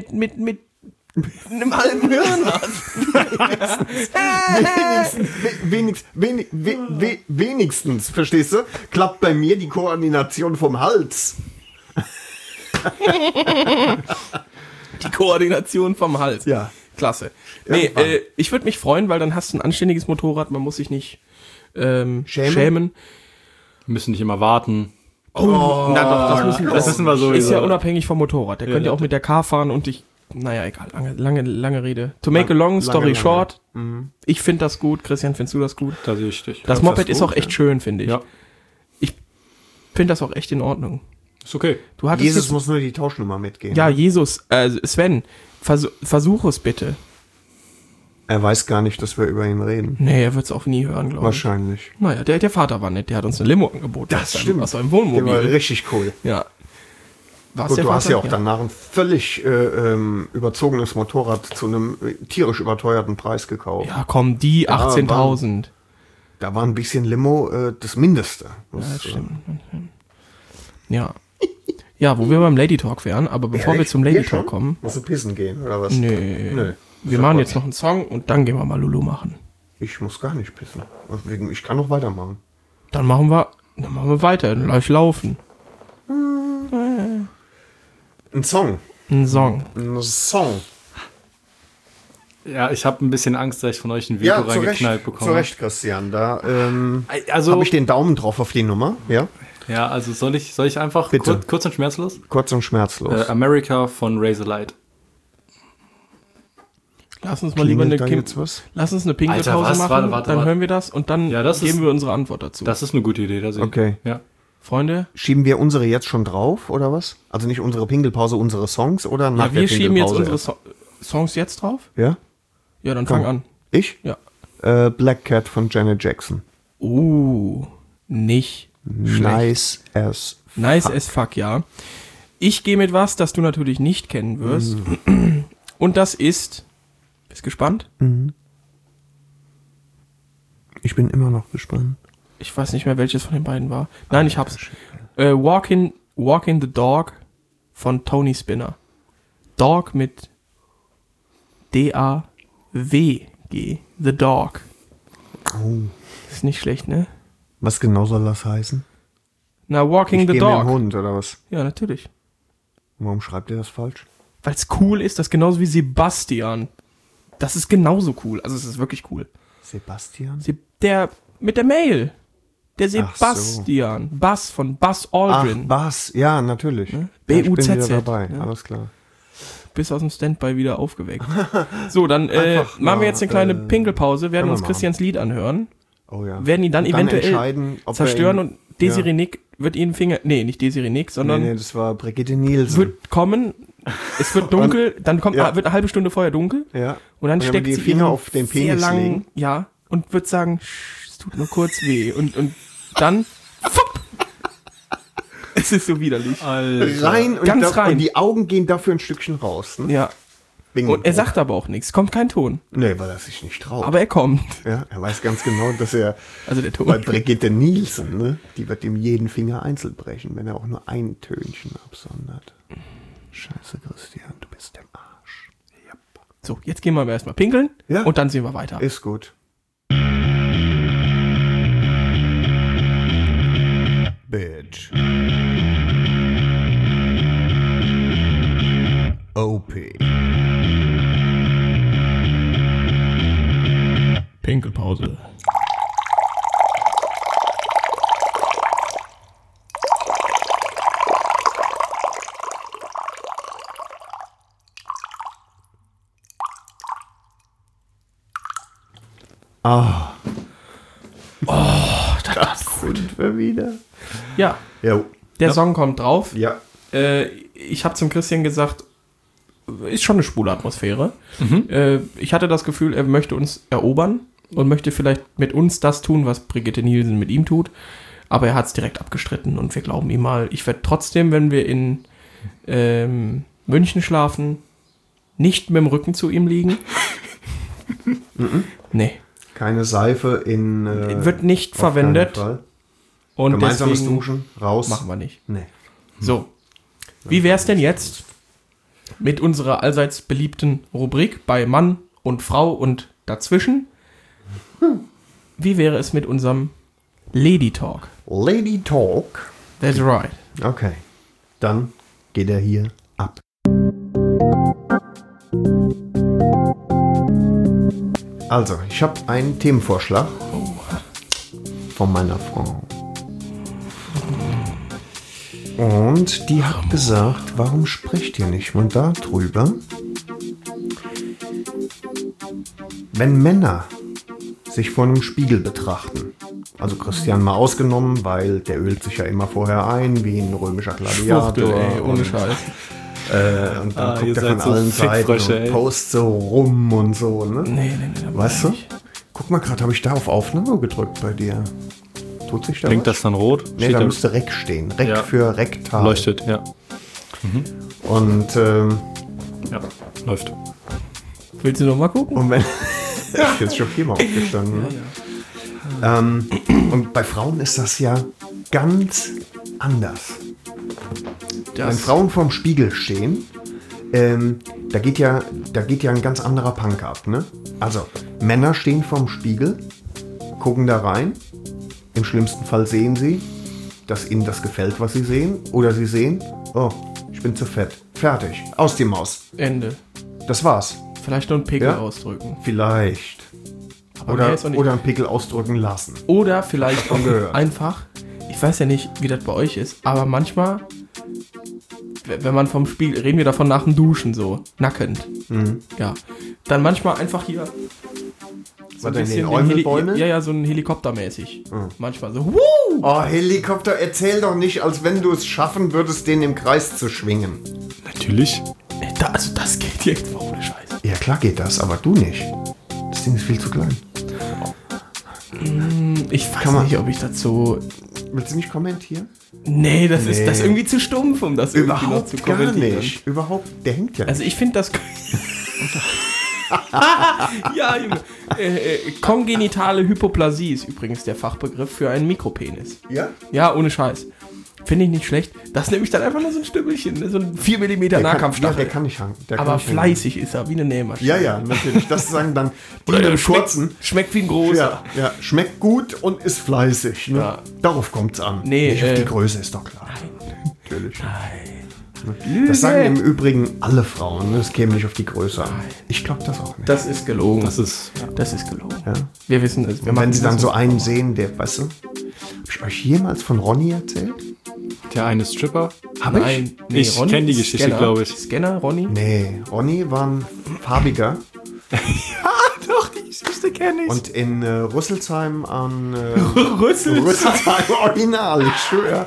einem halben Hirn hast. Wenigstens, verstehst du? Klappt bei mir die Koordination vom Hals. Die Koordination vom Hals. Ja. Klasse. Nee, Irgendwann. ich würde mich freuen, weil dann hast du ein anständiges Motorrad, man muss sich nicht schämen. Wir müssen nicht immer warten. Oh, na doch, das wissen wir ist sowieso. ja unabhängig vom Motorrad. Der könnte ja auch mit der Car fahren und naja, egal, lange Rede. To make a long story short, ich finde das gut. Christian, findest du das gut? Da sehe ich dich. Das Ja, Moped das ist gut, auch echt schön, finde ich. Ja. Ich finde das auch echt in Ordnung. Ist okay. Du hattest Jesus jetzt, muss nur die Tauschnummer mitgehen. ja, Jesus, Sven, versuch es bitte. Er weiß gar nicht, dass wir über ihn reden. Nee, er wird es auch nie hören, glaube ich. Wahrscheinlich. Naja, der Vater war nett, der hat uns eine Limo angeboten. Das stimmt. Aus seinem Der war Wohnmobil. richtig cool. Ja. War's Gut, der du hast Vater? ja auch danach ein völlig überzogenes Motorrad zu einem tierisch überteuerten Preis gekauft. Ja, komm, die Ja, 18.000. Da war ein bisschen Limo das Mindeste. Ja, das stimmt. Ja. Ja, wo wir beim Lady Talk wären, aber bevor wir zum Lady Talk kommen. Musst du pissen gehen, oder was? Nö. Wir Ist machen doch jetzt noch einen Song und dann gehen wir mal Lulu machen. Ich muss gar nicht pissen. Deswegen, ich kann noch weitermachen. Dann machen wir weiter, gleich laufen. Ein Song. Ein Song. Ein Song. Ja, ich habe ein bisschen Angst, dass ich von euch ein Veto Ja, zu Recht, reingeknallt bekomme. zu Recht, Christian. Da Also, habe ich den Daumen drauf auf die Nummer. Ja. ja, also soll ich einfach Bitte. kurz und schmerzlos? Kurz und schmerzlos. America von Razorlight. Lass uns mal lieber Klingelt da eine jetzt was? Lass uns eine Pinkelpause Alter, was? machen, Warte. dann hören wir das und dann Ja, das geben ist- wir unsere Antwort dazu. Das ist eine gute Idee. Okay. Ja. Freunde, Schieben wir unsere jetzt schon drauf, oder was? Also nicht unsere Pinkelpause, unsere Songs, oder nach ja, wir der schieben jetzt Pinkelpause unsere Songs jetzt drauf. Ja? Ja, dann fang an. Ich? Ja. Black Cat von Janet Jackson. Nicht schlecht. Nice as Nice as fuck, ja. Ich gehe mit was, das du natürlich nicht kennen wirst. Und das ist... Bist gespannt? Ich bin immer noch gespannt. Ich weiß nicht mehr, welches von den beiden war. Nein, ich hab's. Walking the Dog von Tony Spinner. Dog mit D-A-W-G. The Dog. Oh. Ist nicht schlecht, ne? Was genau soll das heißen? Na, Walking Ich the gehe mit dem Dog. Hund, oder was? Ja, natürlich. Warum schreibt ihr das falsch? Weil es cool ist, das ist genauso wie Sebastian. Das ist genauso cool. Also es ist wirklich cool. Sebastian? Der mit der Mail. Der Ach so. Sebastian. Bass von Buzz Aldrin. was? Ja, natürlich. Ne? Ja, ich bin B-U-Z-Z, wieder dabei, ne? alles klar. Bis aus dem Standby wieder aufgeweckt. So, dann Einfach machen mal, wir jetzt eine kleine Pinkelpause, werden können wir uns machen. Christians Lied anhören, Oh ja. werden ihn dann Und eventuell entscheiden, ob wir zerstören ihn- und Desiree Nick wird ihnen Finger... Nee, nicht Desiree Nick, sondern Nee, das war Brigitte Nielsen. wird kommen, es wird dunkel, dann kommt, Ja. wird eine halbe Stunde vorher dunkel ja. und dann Und steckt die sie Finger ihren auf den sehr Penis langen, legen. ja, und wird sagen, es tut nur kurz weh und dann fupp, es ist so widerlich. Rein und, Ganz rein. und die Augen gehen dafür ein Stückchen raus. Ne? Ja, Wegen und er sagt aber auch nichts, kommt kein Ton, Nee, weil er sich nicht traut. aber er kommt. ja, er weiß ganz genau, dass er Also der bei Ton. Brigitte Nielsen, ne, die wird ihm jeden Finger einzeln brechen, wenn er auch nur ein Tönchen absondert. Scheiße, Christian, du bist im Arsch. Ja. So, jetzt gehen wir aber erstmal pinkeln Ja. und dann sehen wir weiter. Ist gut. Bitch. OP. Pinkelpause. Ah. Das sind wir wieder. Ja, Jo. der Song kommt drauf. Ja. Ich habe zum Christian gesagt, ist schon eine schwule Atmosphäre. Ich hatte das Gefühl, er möchte uns erobern und möchte vielleicht mit uns das tun, was Brigitte Nielsen mit ihm tut. Aber er hat es direkt abgestritten und wir glauben ihm mal. Ich werde trotzdem, wenn wir in München schlafen, nicht mit dem Rücken zu ihm liegen. Nee. Keine Seife in. Wird nicht auf keinen verwendet. Fall. Und Gemeinsames deswegen Duschen, raus. machen wir nicht. Nee. So. Wie wäre es denn jetzt mit unserer allseits beliebten Rubrik bei Mann und Frau und dazwischen? Wie wäre es mit unserem Lady Talk? Lady Talk. That's right. Okay. Dann geht er hier ab. Also, ich habe einen Themenvorschlag von meiner Frau. Und die hat gesagt, warum spricht ihr nicht mal darüber, wenn Männer sich vor einem Spiegel betrachten Also Christian mal ausgenommen, weil der ölt sich ja immer vorher ein, wie ein römischer Gladiator. Ey, ohne Scheiß. Und dann ihr guckt er seid von so allen Seiten Fickfrösche, und ey. post so rum und so, ne? Nee. Weißt du? Guck mal, gerade habe ich da auf Aufnahme gedrückt bei dir. Tut sich da Blinkt was? das dann rot? Nee, Steht da da- müsste Rek stehen. Rek Ja. für rektal. Leuchtet, ja. Und, Ja, läuft. Willst du noch mal gucken? und wenn... ist jetzt schon viermal aufgestanden. Ne? Und bei Frauen ist das ja ganz anders. Wenn Frauen vorm Spiegel stehen, da geht ja ein ganz anderer Punk ab. Ne? Also, Männer stehen vorm Spiegel, gucken da rein. Im schlimmsten Fall sehen sie, dass ihnen das gefällt, was sie sehen. Oder sie sehen, oh, ich bin zu fett. Fertig. Aus die Maus. Ende. Das war's. Vielleicht nur einen Pickel Ja? ausdrücken. Vielleicht. Aber mehr ist auch nicht. Oder einen Pickel ausdrücken lassen. Oder vielleicht auch gehört. einfach, ich weiß ja nicht, wie das bei euch ist, aber manchmal, wenn man vom Spiegel, reden wir davon nach dem Duschen so, nackend. Ja. Dann manchmal einfach hier. So Was denn, den Äumelbäume? Ja, so ein Helikoptermäßig. Manchmal so, Oh, Helikopter, erzähl doch nicht, als wenn du es schaffen würdest, den im Kreis zu schwingen. Natürlich. Also das geht jetzt mal ohne Scheiß. Ja, klar geht das, aber du nicht. Das Ding ist viel zu klein. Ich weiß Kann man- nicht, ob ich dazu... Willst du nicht kommentieren? Nee, das ist das irgendwie zu stumpf, um das irgendwie noch Überhaupt zu gar kommentieren. nicht. Überhaupt, der hängt ja Also nicht. ich finde das... Ja, Junge. Kongenitale Hypoplasie ist übrigens der Fachbegriff für einen Mikropenis. Ja? Ja, ohne Scheiß. Finde ich nicht schlecht. Das ist nämlich dann einfach nur so ein Stümmelchen, ne? So ein 4 mm Nahkampfstachel. Der kann nicht hangen. Aber fleißig ist er, wie eine Nähmaschine. Ja, ja, natürlich. Das sagen dann die Oder mit dem schmeckt, kurzen. schmeckt wie ein großer. Ja, schmeckt gut und ist fleißig. Ne? Ja. Darauf kommt's an. Nee, Nicht auf die Größe, ist doch klar. Natürlich. Lüge. Das sagen im Übrigen alle Frauen. Ne? Es käme nicht auf die Größe an. Ich glaube das auch nicht. Das ist gelogen. Das ist. Das ist gelogen. Ja. Wir wissen es. Wir Und wenn sie dann das so einen sehen, der, weißt du, hab ich euch jemals von Ronny erzählt? Der eine Stripper. Habe Nein, Ich Ronny kenn die ist Geschichte, Scanner. glaub ich. Scanner, Ronny? Nee, Ronny war ein farbiger. Doch, die Geschichte kenne ich. Und in Rüsselsheim an Rüssel. Rüsselsheim Original, ich schwöre.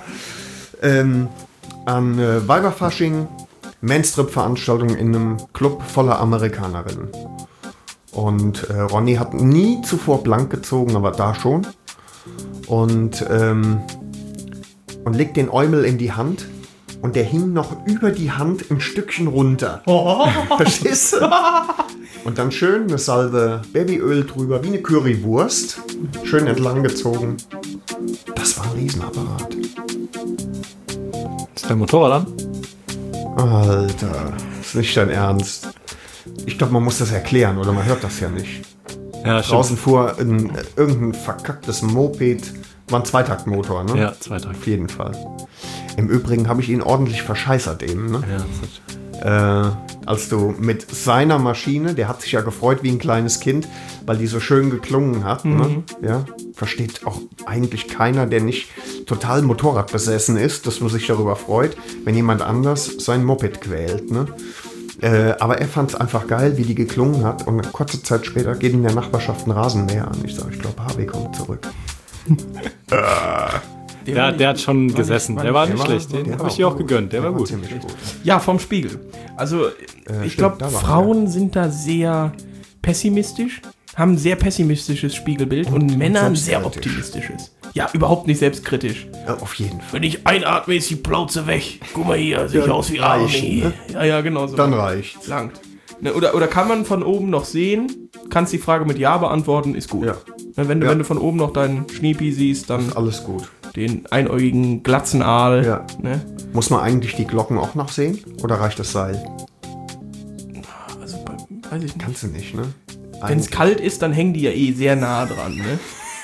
An Weiberfasching, Mainstrip-Veranstaltung in einem Club voller Amerikanerinnen. Und Ronny hat nie zuvor blank gezogen, aber da schon. Und legt den Eumel in die Hand. Und der hing noch über die Hand ein Stückchen runter. Verstehst du? Und dann schön eine Salve Babyöl drüber, wie eine Currywurst. Schön entlang gezogen. Das war ein Riesenapparat. Ist dein Motorrad an? Alter, ist nicht dein Ernst. Ich glaube, man muss das erklären, oder man hört das ja nicht. Ja, Draußen fuhr irgendein verkacktes Moped. War ein Zweitaktmotor, ne? Ja, 2 Tage. Auf jeden Fall. Im Übrigen habe ich ihn ordentlich verscheißert eben, ne? Ja, das ist Als du mit seiner Maschine, der hat sich ja gefreut wie ein kleines Kind, weil die so schön geklungen hat. Ne? Ja, versteht auch eigentlich keiner, der nicht total Motorradbesessen ist, dass man sich darüber freut, wenn jemand anders sein Moped quält. Ne? Aber er fand es einfach geil, wie die geklungen hat. Und kurze Zeit später geht in der Nachbarschaft ein Rasenmäher an. Ich sage, ich glaube, Harvey kommt zurück. der hat schon gesessen. Der war nicht schlecht. Den habe ich dir auch gegönnt. Der war gut. Ziemlich gut. Ja, vom Spiegel. Also, ich stimmt, glaube, da war Frauen sind da sehr pessimistisch, haben ein sehr pessimistisches Spiegelbild und Männer ein sehr selbstkritisch. optimistisches. Ja, überhaupt nicht selbstkritisch. Auf jeden Fall. Wenn ich einatme, ist die Plauze weg. Guck mal hier, sehe ich aus wie reicht, Arnie. ne? Ja, genau so. Dann reicht's. Langt. Ne, oder kann man von oben noch sehen? Kannst die Frage mit Ja beantworten, ist gut. Ja. Ne, wenn du von oben noch deinen Schniepi siehst, dann Alles gut. den einäugigen Glatzenaal. Ja. Ne? Muss man eigentlich die Glocken auch noch sehen? Oder reicht das Seil? Also, weiß ich nicht. Kannst du nicht, ne? Wenn es kalt ist, dann hängen die ja eh sehr nah dran, ne?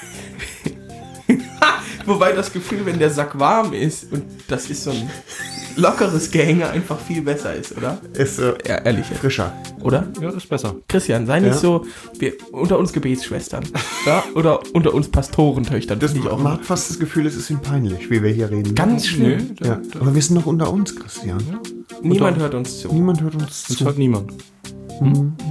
Wobei das Gefühl, wenn der Sack warm ist und das ist so ein lockeres Gehänge, einfach viel besser ist, oder? Ist Ja, ehrlich, jetzt. frischer. Oder? Ja, ist besser. Christian, sei nicht Ja. so, wir, unter uns Gebetsschwestern, ja? Oder unter uns Pastorentöchtern, Das finde ich auch man hat fast das Gefühl, es ist ihm peinlich, wie wir hier reden. ganz schlimm. Ja. Aber wir sind noch unter uns, Christian. Niemand hört uns zu. Niemand hört uns Das zu. hört niemand.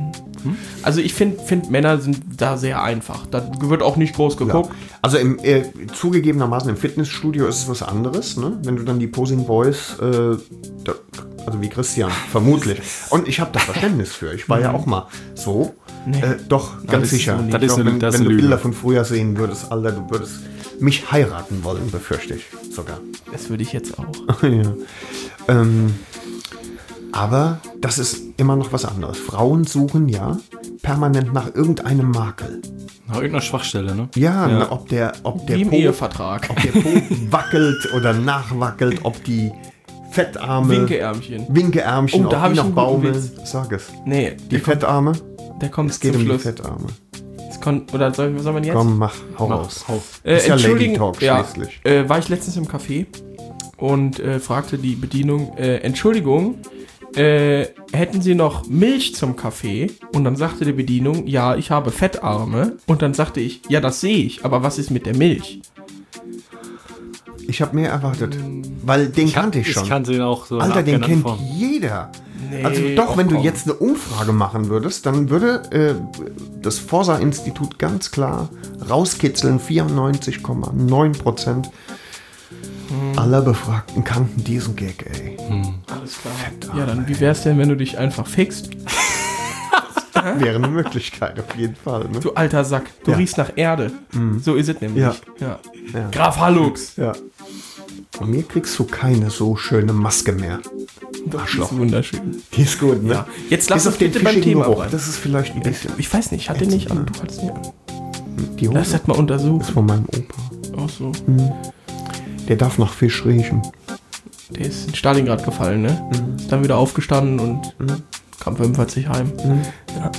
Also ich finde, Männer sind da sehr einfach. Da wird auch nicht groß geguckt. Ja. Also zugegebenermaßen im Fitnessstudio ist es was anderes, ne? Wenn du dann die Posing Boys, also wie Christian, vermutlich. Und ich habe da Verständnis für. Ich war ja auch mal so. Nee. Doch, ganz sicher. Das ist eine Wenn du Lüge. Bilder von früher sehen würdest, Alter, du würdest mich heiraten wollen, befürchte ich sogar. Das würde ich jetzt auch. Ja. Aber das ist immer noch was anderes. Frauen suchen ja permanent nach irgendeinem Makel. Nach irgendeiner Schwachstelle, ne? Ja, Ja. ob der Wie im Po, Ehevertrag. ob der Po wackelt oder nachwackelt, ob die Fettarme, Oh, Winkeärmchen, da ob hab die ich noch einen guten baumeln. Witz. Sag es. Nee, Die Fettarme? der kommt Es geht zum um die Schluss. Fettarme. Oder soll man jetzt? Komm, hau raus. Ist ja Entschuldigen, Lady Talk ja, schließlich. war ich letztens im Café und fragte die Bedienung, Entschuldigung, hätten Sie noch Milch zum Kaffee? Und dann sagte die Bedienung, ja, ich habe Fettarme. Und dann sagte ich, ja, das sehe ich, aber was ist mit der Milch? Ich habe mehr erwartet, weil den kannte ich schon. Ich kannte den auch so. in Alter, den abgeänderten kennt Form. jeder. Nee, Also doch, wenn du komm. jetzt eine Umfrage machen würdest, dann würde das Forsa-Institut ganz klar rauskitzeln, 94,9% aller Befragten kannten diesen Gag, ey. Alles klar. Ja, dann wie wär's denn, wenn du dich einfach fixt? Wäre eine Möglichkeit, auf jeden Fall. Ne? Du alter Sack, du Ja. riechst nach Erde. So ist es nämlich. Ja. Ja. Ja. Graf Hallux. Ja. Von mir kriegst du keine so schöne Maske mehr. Das Arschloch. ist wunderschön. Die ist gut, ne? Ja. Jetzt lass Bis uns auf den bitte beim fischigen Thema Geruch. bleiben. Das ist vielleicht ein bisschen. Ich weiß nicht, ich hatte nicht an. Du hattest nicht an. Die Lass Hose das mal untersuchen. ist von meinem Opa. Auch so. Der darf nach Fisch riechen. Der ist in Stalingrad gefallen, ne? Ist dann wieder aufgestanden und kam 45 heim. Ja.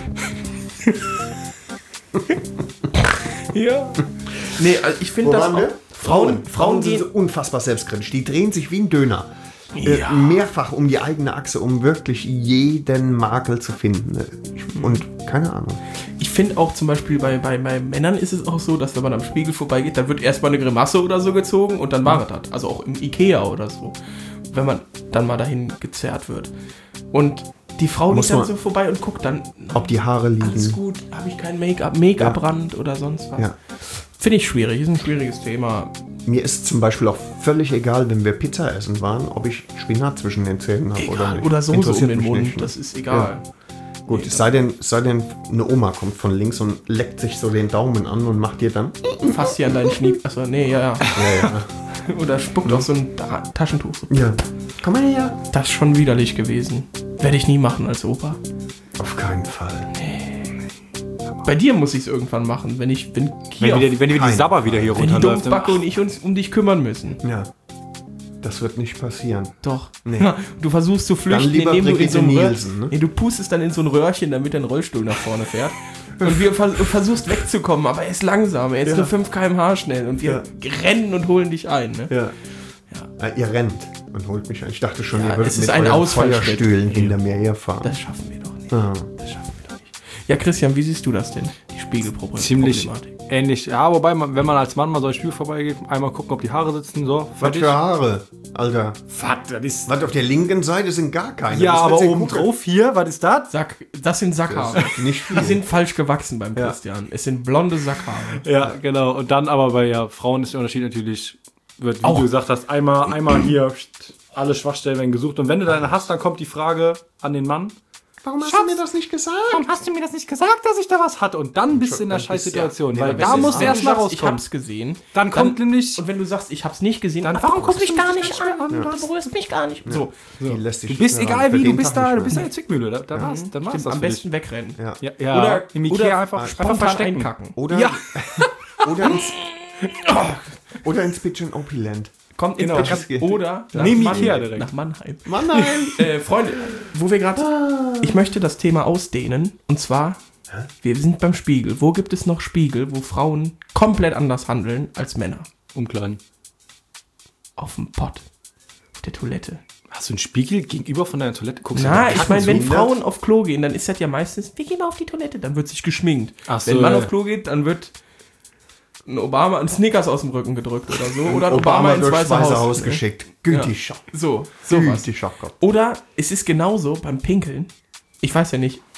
Ja. Nee, also ich finde Wo das waren auch. wir? Frauen sind gehen. so unfassbar selbstkritisch. Die drehen sich wie ein Döner. Ja. Mehrfach um die eigene Achse, um wirklich jeden Makel zu finden. Und keine Ahnung. Ich finde auch zum Beispiel bei Männern ist es auch so, dass wenn man am Spiegel vorbeigeht, da wird erstmal eine Grimasse oder so gezogen und dann war es das. Also auch im Ikea oder so. Wenn man dann mal dahin gezerrt wird. Und die Frau Muss geht dann man- so vorbei und guckt dann, Ob die Haare alles liegen. gut, habe ich kein Make-up-Rand oder sonst was. Ja. Finde ich schwierig, ist ein schwieriges Thema. Mir ist zum Beispiel auch völlig egal, wenn wir Pizza essen waren, ob ich Spinat zwischen den Zähnen habe oder Egal. nicht. Oder Soße um Interessiert den mich Mund, nicht, ne? das ist egal. Gut, es sei denn, eine Oma kommt von links und leckt sich so den Daumen an und macht dir dann. Fass hier an deinen Schnieb. Achso, nee, ja. Ja. Oder spuckt auf so ein Taschentuch. Ja. Komm mal her. Das ist schon widerlich gewesen. Werde ich nie machen als Opa. Auf keinen Fall. Bei dir muss ich es irgendwann machen, wenn hier Wenn wir die keinen Sabber wieder hier wenn die runterläuft. Dumpfbacke und ich uns um dich kümmern müssen. Ja. Das wird nicht passieren. Doch. Nee. Du versuchst zu flüchten, lieber indem du in so einem Brigitte Röhrchen. Nielsen, ne? Nee, du pustest dann in so ein Röhrchen, damit dein Rollstuhl nach vorne fährt. Und wir versuchst wegzukommen, aber er ist langsam. Er ist nur 5 km/h schnell. Und wir rennen und holen dich ein. Ne? Ja. Ihr rennt und holt mich ein. Ich dachte schon, Ja, ihr würdet es ist mit ein euren Ausfallschritt. Feuerstühlen hinter mir herfahren. Das schaffen wir doch nicht. Ah. Das schaffen wir doch nicht. Ja, Christian, wie siehst du das denn? Die Spiegelproblematik. Ziemlich ähnlich. Ja, wobei, wenn man als Mann mal so ein Spiel vorbeigeht, einmal gucken, ob die Haare sitzen, so. Was für Haare, Alter. Was? Das ist. Was auf der linken Seite sind gar keine. Ja, Das aber willst du oben gucken. drauf hier, was ist das? Das sind Sackhaare. Nicht viel. Die sind falsch gewachsen beim Christian. Es sind blonde Sackhaare. Ja, genau. Und dann aber bei Frauen ist der Unterschied natürlich, wie Auch. du gesagt hast, einmal hier alle Schwachstellen werden gesucht. Und wenn du deine hast, dann kommt die Frage an den Mann. Warum hast du mir das nicht gesagt? Warum hast du mir das nicht gesagt, dass ich da was hatte? Und dann bist du in der Scheißsituation. nee, Weil dann da bist du- musst du Wenn erst mal sagst, ich rauskommen. hab's gesehen. Dann kommt nämlich. Und wenn du sagst, ich hab's nicht gesehen, Dann warum guckst du mich gar guckst nicht an? Du berührst mich gar nicht. So, Die lässt sich Du bist nicht mehr egal ran. Für wie, du den bist Tag da, nicht du bist mehr. eine Zwickmühle. Dann war's stimmt, das am für besten wegrennen. Ja. dich. Ja. Oder- im Ikea oder einfach spontan verstecken. einkacken. Oder, Ja. oder ins Bitchin Opulent. Kommt ins Genau. Bett oder Neben Ikea direkt. nach Mannheim. Mann, nein. Freunde, wo wir gerade... Ich möchte das Thema ausdehnen. Und zwar, wir sind beim Spiegel. Wo gibt es noch Spiegel, wo Frauen komplett anders handeln als Männer? Umkleiden. Auf dem Pott. Auf der Toilette. Hast du einen Spiegel gegenüber von deiner Toilette? Guckst Na, da ich meine, wenn behindert? Frauen auf Klo gehen, dann ist das ja meistens, wir gehen mal auf die Toilette, dann wird sich geschminkt. Ach so, wenn ein Mann ja. auf Klo geht, dann wird ein Obama ein Snickers aus dem Rücken gedrückt oder so. Oder ein Obama ins durchs Weiße Weiße Haus. Haus geschickt. Gütig Schock. So, sowas. Gütig Schock. Oder es ist genauso beim Pinkeln. Ich weiß ja nicht,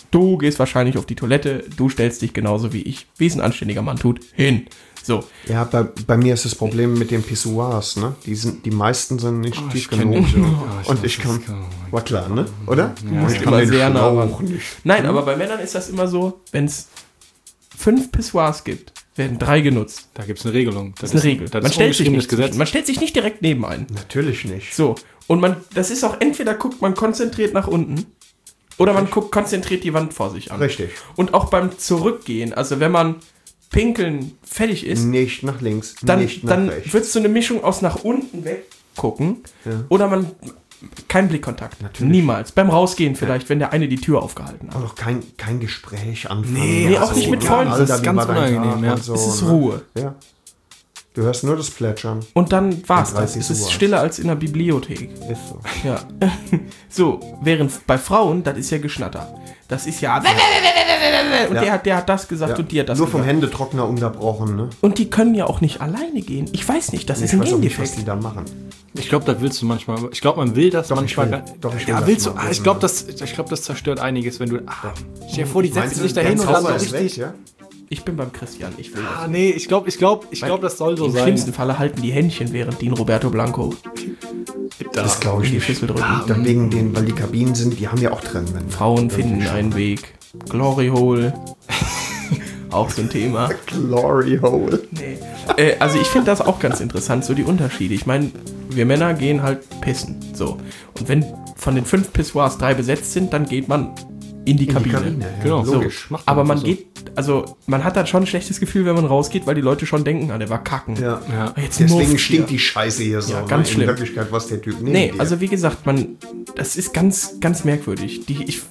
Du gehst wahrscheinlich auf die Toilette, du stellst dich genauso wie es ein anständiger Mann tut, hin. So. Ja, bei mir ist das Problem mit den Pissoirs, ne? Die meisten sind nicht tief genug. Und ich kann, war klar, ne? Oder? Ja, ich kann den Schlauch nicht. Nein, aber bei Männern ist das immer so, wenn es 5 Pissoirs gibt, werden 3 genutzt. Da gibt es eine Regelung. Das ist eine Regel. Das ist ungeschriebenes Gesetz. Man stellt sich nicht direkt neben ein. Natürlich nicht. So. Und das ist auch, entweder guckt man konzentriert nach unten oder man guckt konzentriert die Wand vor sich an. Richtig. Und auch beim Zurückgehen, also wenn man pinkeln fertig ist, Nicht nach links, dann nicht nach rechts. wird es so eine Mischung aus nach unten weggucken oder man kein Blickkontakt. Natürlich. Niemals. Beim Rausgehen vielleicht, wenn der eine die Tür aufgehalten hat. Auch noch kein Gespräch anfangen. Nee, auch nicht mit Freunden. Alter, Das ist wie ganz war dein unangenehm, Tag ja. und so, Es ist ne? Ruhe. Ja. Du hörst nur das Plätschern. Und dann war's Dann das. 30 Es ist Uhr. stiller als in der Bibliothek. Ist so. Ja. So, während bei Frauen, das ist ja Geschnatter. Das ist ja. Und Ja. der hat das gesagt und die hat das Nur vom gesagt. Händetrockner unterbrochen, ne? Und die können ja auch nicht alleine gehen. Ich weiß nicht, das ist Ich ein weiß auch nicht, was Gendefekt. die da machen. Ich glaube, das willst du manchmal. Ich glaube, man will das Doch, manchmal. ich will. Doch, ich will ja, das willst du? mal Ich wissen, glaube, ja. das zerstört einiges, wenn du. Stell dir vor, die setzen sich da hin dein und dann so Zauber ist richtig. weg, ja? Ich bin beim Christian, ich will das. Nee, ich glaube, das soll so Im sein. schlimmsten Falle halten die Händchen, während die in Roberto Blanco Das glaube ich in die nicht. Schüssel drücken. Dann wegen den, weil die Kabinen sind, die haben ja auch Trennwände. Frauen finden einen Weg. Glory Hole. Auch so ein Thema. Glory Hole. Nee. Also ich finde das auch ganz interessant, so die Unterschiede. Ich meine, wir Männer gehen halt pissen. So. Und wenn von den 5 Pissoirs 3 besetzt sind, dann geht man in die Kabine. ja. Genau. So. Logisch. Macht man Aber man so. geht, also man hat dann schon ein schlechtes Gefühl, wenn man rausgeht, weil die Leute schon denken, der war kacken. Ja. Ja. Jetzt Deswegen mufft stinkt hier. die Scheiße hier so. Ja, ganz ne? schlimm. In Wirklichkeit, was der Typ neben Nee, dir. also wie gesagt, das ist ganz, ganz merkwürdig.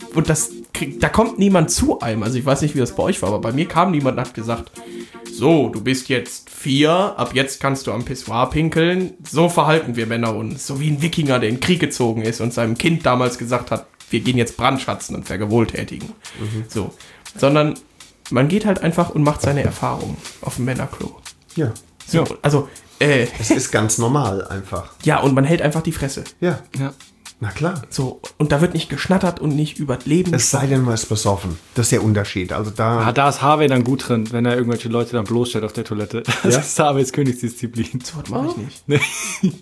Da kommt niemand zu einem. Also ich weiß nicht, wie das bei euch war, aber bei mir kam niemand und hat gesagt, so, du bist jetzt 4, ab jetzt kannst du am Pissoir pinkeln. So verhalten wir Männer uns. So wie ein Wikinger, der in den Krieg gezogen ist und seinem Kind damals gesagt hat, wir gehen jetzt brandschatzen und vergewohltätigen. So. Sondern man geht halt einfach und macht seine Erfahrungen auf dem Männerklo. Ja. So, also, Es ist ganz normal einfach. ja, und man hält einfach die Fresse. Ja. Ja. Na klar. So, und da wird nicht geschnattert und nicht über das Leben Es sei denn, man ist besoffen. Das ist der Unterschied. Also da. Da ist Harvey dann gut drin, wenn er irgendwelche Leute dann bloßstellt auf der Toilette. Das Ja? ist Harveys Königsdisziplin. So was mache ich nicht.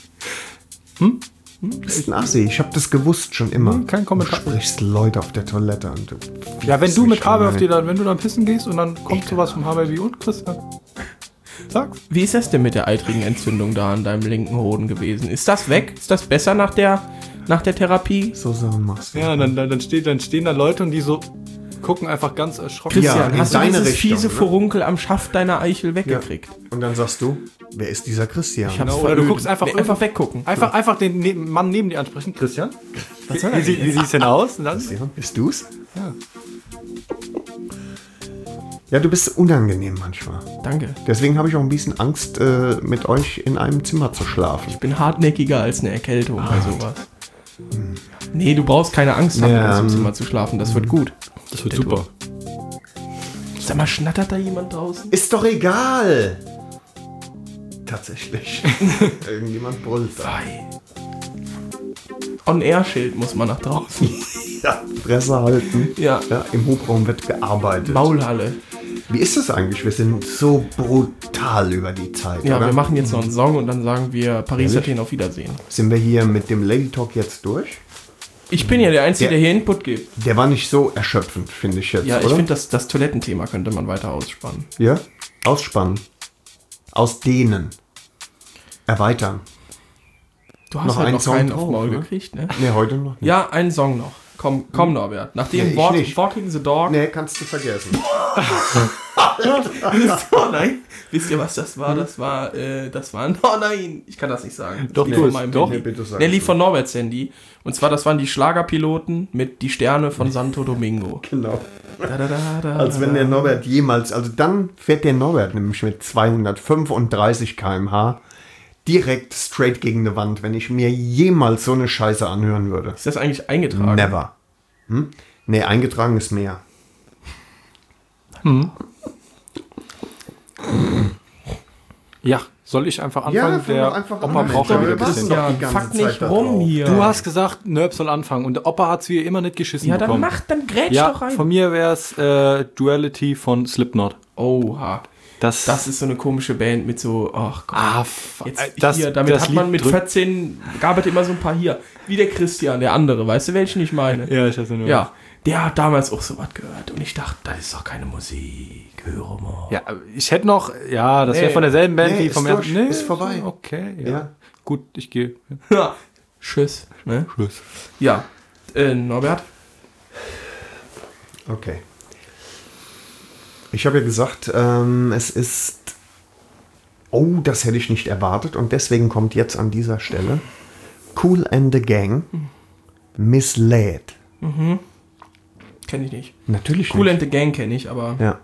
Du bist ein Assi. Ich habe das gewusst schon immer. Kein Kommentar. Du sprichst Leute auf der Toilette und du. Ja, wenn du mit Harvey Harvey wenn du dann pissen gehst und dann kommt sowas vom Harvey wie und Christian. Sag's. Wie ist das denn mit der eitrigen Entzündung da an deinem linken Hoden gewesen? Ist das weg? Ist das besser nach der Therapie? So Sachen machst du. Ja, dann stehen da Leute und die so gucken einfach ganz erschrocken. Ja, Christian, in hast du deine dieses Richtung, fiese ne? Furunkel am Schaft deiner Eichel Ja. weggekriegt? Und dann sagst du, wer ist dieser Christian? Ich hab's Genau, oder du verödet. guckst einfach Nee, einfach weggucken. Einfach den Mann neben dir ansprechen. Christian? Wie sieht's denn aus? Und dann, Christian, bist du's? Ja. Ja, du bist unangenehm manchmal. Danke. Deswegen habe ich auch ein bisschen Angst, mit euch in einem Zimmer zu schlafen. Ich bin hartnäckiger als eine Erkältung bei sowas. Nee, du brauchst keine Angst haben, Ja, in diesem Zimmer zu schlafen. Das wird gut. Das wird Der super. Sag mal, schnattert da jemand draußen? Ist doch egal. Tatsächlich. Irgendjemand brüllt da. Ei. On-Air-Schild muss man nach draußen. Ja, Fresse halten. Ja. Ja, im Hubraum wird gearbeitet. Maulhalle. Wie ist das eigentlich? Wir sind so brutal über die Zeit, Ja, oder? wir machen jetzt noch einen Song und dann sagen wir Paris, Ehrlich? Athen, auf Wiedersehen. Sind wir hier mit dem Lady Talk jetzt durch? Ich bin ja der Einzige, der hier Input gibt. Der war nicht so erschöpfend, finde ich jetzt, Ja, ich oder? finde, das Toilettenthema könnte man weiter ausspannen. Ja? Ausspannen. Ausdehnen. Erweitern. Du hast Noch halt einen noch Song keinen auf drauf, Maul ne? gekriegt, ne? Ne, heute noch nicht. Ja, einen Song noch. Komm Norbert. Nachdem Nee, ich nicht. Walking the Dog... Nee, kannst du vergessen. Oh nein. Wisst ihr, was das war? Das war oh nein, ich kann das nicht sagen. Das Doch, lief du von es, meinem doch. Handy. Nee, bitte sag Der es lief mir. von Norberts Handy. Und zwar, das waren die Schlagerpiloten mit Die Sterne von Santo Domingo. Genau. Da, da, da, da, Als wenn der Norbert jemals, also dann fährt der Norbert nämlich mit 235 km/h direkt straight gegen eine Wand, wenn ich mir jemals so eine Scheiße anhören würde. Ist das eigentlich eingetragen? Never. Nee, eingetragen ist mehr. Ja, Soll ich einfach Ja, anfangen? fang doch einfach Opa an. braucht Ja, ja wieder wir ein warten bisschen. doch Ja, die ganze fuck Zeit nicht da rum drauf. hier. Du hast gesagt, Nerb soll anfangen und der Opa hat es wie immer nicht geschissen Ja, bekommen. dann grätsch Ja, doch rein. von mir wäre es Duality von Slipknot. Oha. Das Das ist so eine komische Band mit so, ach Gott. Jetzt hier, damit hat man mit 14, gab es immer so ein paar hier. Wie der Christian, der andere, weißt du, welchen ich meine? Ja, ich weiß nur. Ja, der hat damals auch so was gehört. Und ich dachte, das ist doch keine Musik. Höre mal. Ja, ich hätte noch, ja, das wäre Nee. von derselben Band Nee, wie ist vom durch, ersten. ist vorbei. Okay, ja. Ja. Gut, ich gehe. Ja. Tschüss. Ne? Schluss. Ja, Norbert? Okay. Ich habe ja gesagt, es ist... Oh, das hätte ich nicht erwartet. Und deswegen kommt jetzt an dieser Stelle Kool and the Gang, Misled. Kenne ich nicht. Natürlich Kool nicht. and the Gang kenne ich, aber Ja.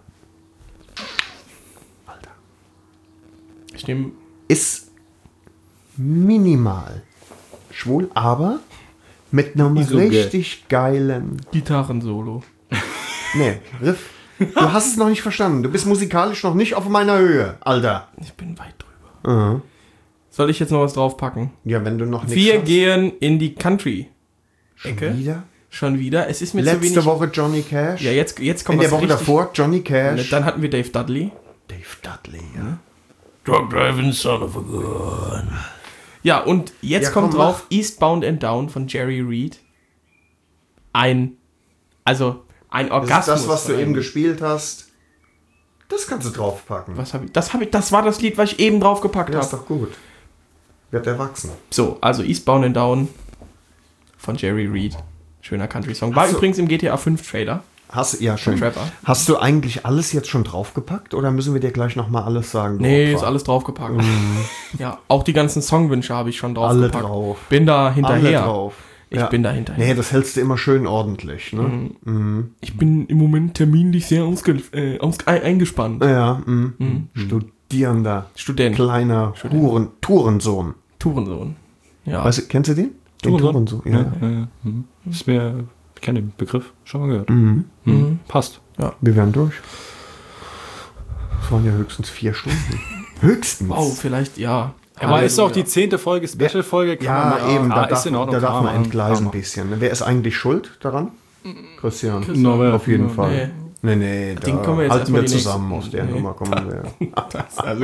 ich nehme... Ist minimal schwul, aber mit einem Wieso richtig geilen... Gitarrensolo. Nee, Riff. Du hast es noch nicht verstanden. Du bist musikalisch noch nicht auf meiner Höhe, Alter. Ich bin weit drüber. Mhm. Soll ich jetzt noch was draufpacken? Ja, wenn du noch nichts Wir hast. gehen in die Country-Ecke. Schon wieder? Schon wieder. Es ist mir zu Letzte wenig... Woche Johnny Cash. Ja, jetzt kommt In der was Woche richtig... davor Johnny Cash. Dann hatten wir Dave Dudley. Dave Dudley, ja. Drug driving son of a gun. Ja, und jetzt Ja, kommt komm, drauf Eastbound and Down von Jerry Reed. Ein Orgasmus. Das ist das, was du von eben einem- gespielt hast. Das kannst du draufpacken. Das war das Lied, was ich eben draufgepackt Ja, ist habe. doch gut. Wird erwachsen. So, also Eastbound and Down von Jerry Reed. Schöner Country-Song. War Ach so. übrigens im GTA 5 Trailer. Ja, schön. Trapper. Hast du eigentlich alles jetzt schon draufgepackt oder müssen wir dir gleich nochmal alles sagen? du Nee, Opfer? ist alles draufgepackt. Ja, auch die ganzen Songwünsche habe ich schon Alle draufgepackt. drauf. Bin da Alle hinterher. drauf. Ich bin da hinterher. Nee, das hältst du immer schön ordentlich, ne? Ich bin im Moment terminlich sehr eingespannt. Ja, Studierender, Student. kleiner Tourensohn. Tourensohn. Ja. Weißt du, kennst du den? Den Tourensohn, ja. Ist mir, ich kenne den Begriff, schon mal gehört. Passt. Wir wären durch. Das waren ja höchstens 4 Stunden. Höchstens. Oh, vielleicht, ja. Aber ist auch die 10. Folge, Special-Folge. kann Ja, man eben, da ist in Ordnung. darf kann man machen, entgleisen kann ein bisschen. Ne? Wer ist eigentlich schuld daran? Christian. Norbert. Auf jeden Fall. Nee. Nee, da Den können wir jetzt halten wir erstmal die zusammen. nächste- Aus der Nee. Nummer kommen wir. Also,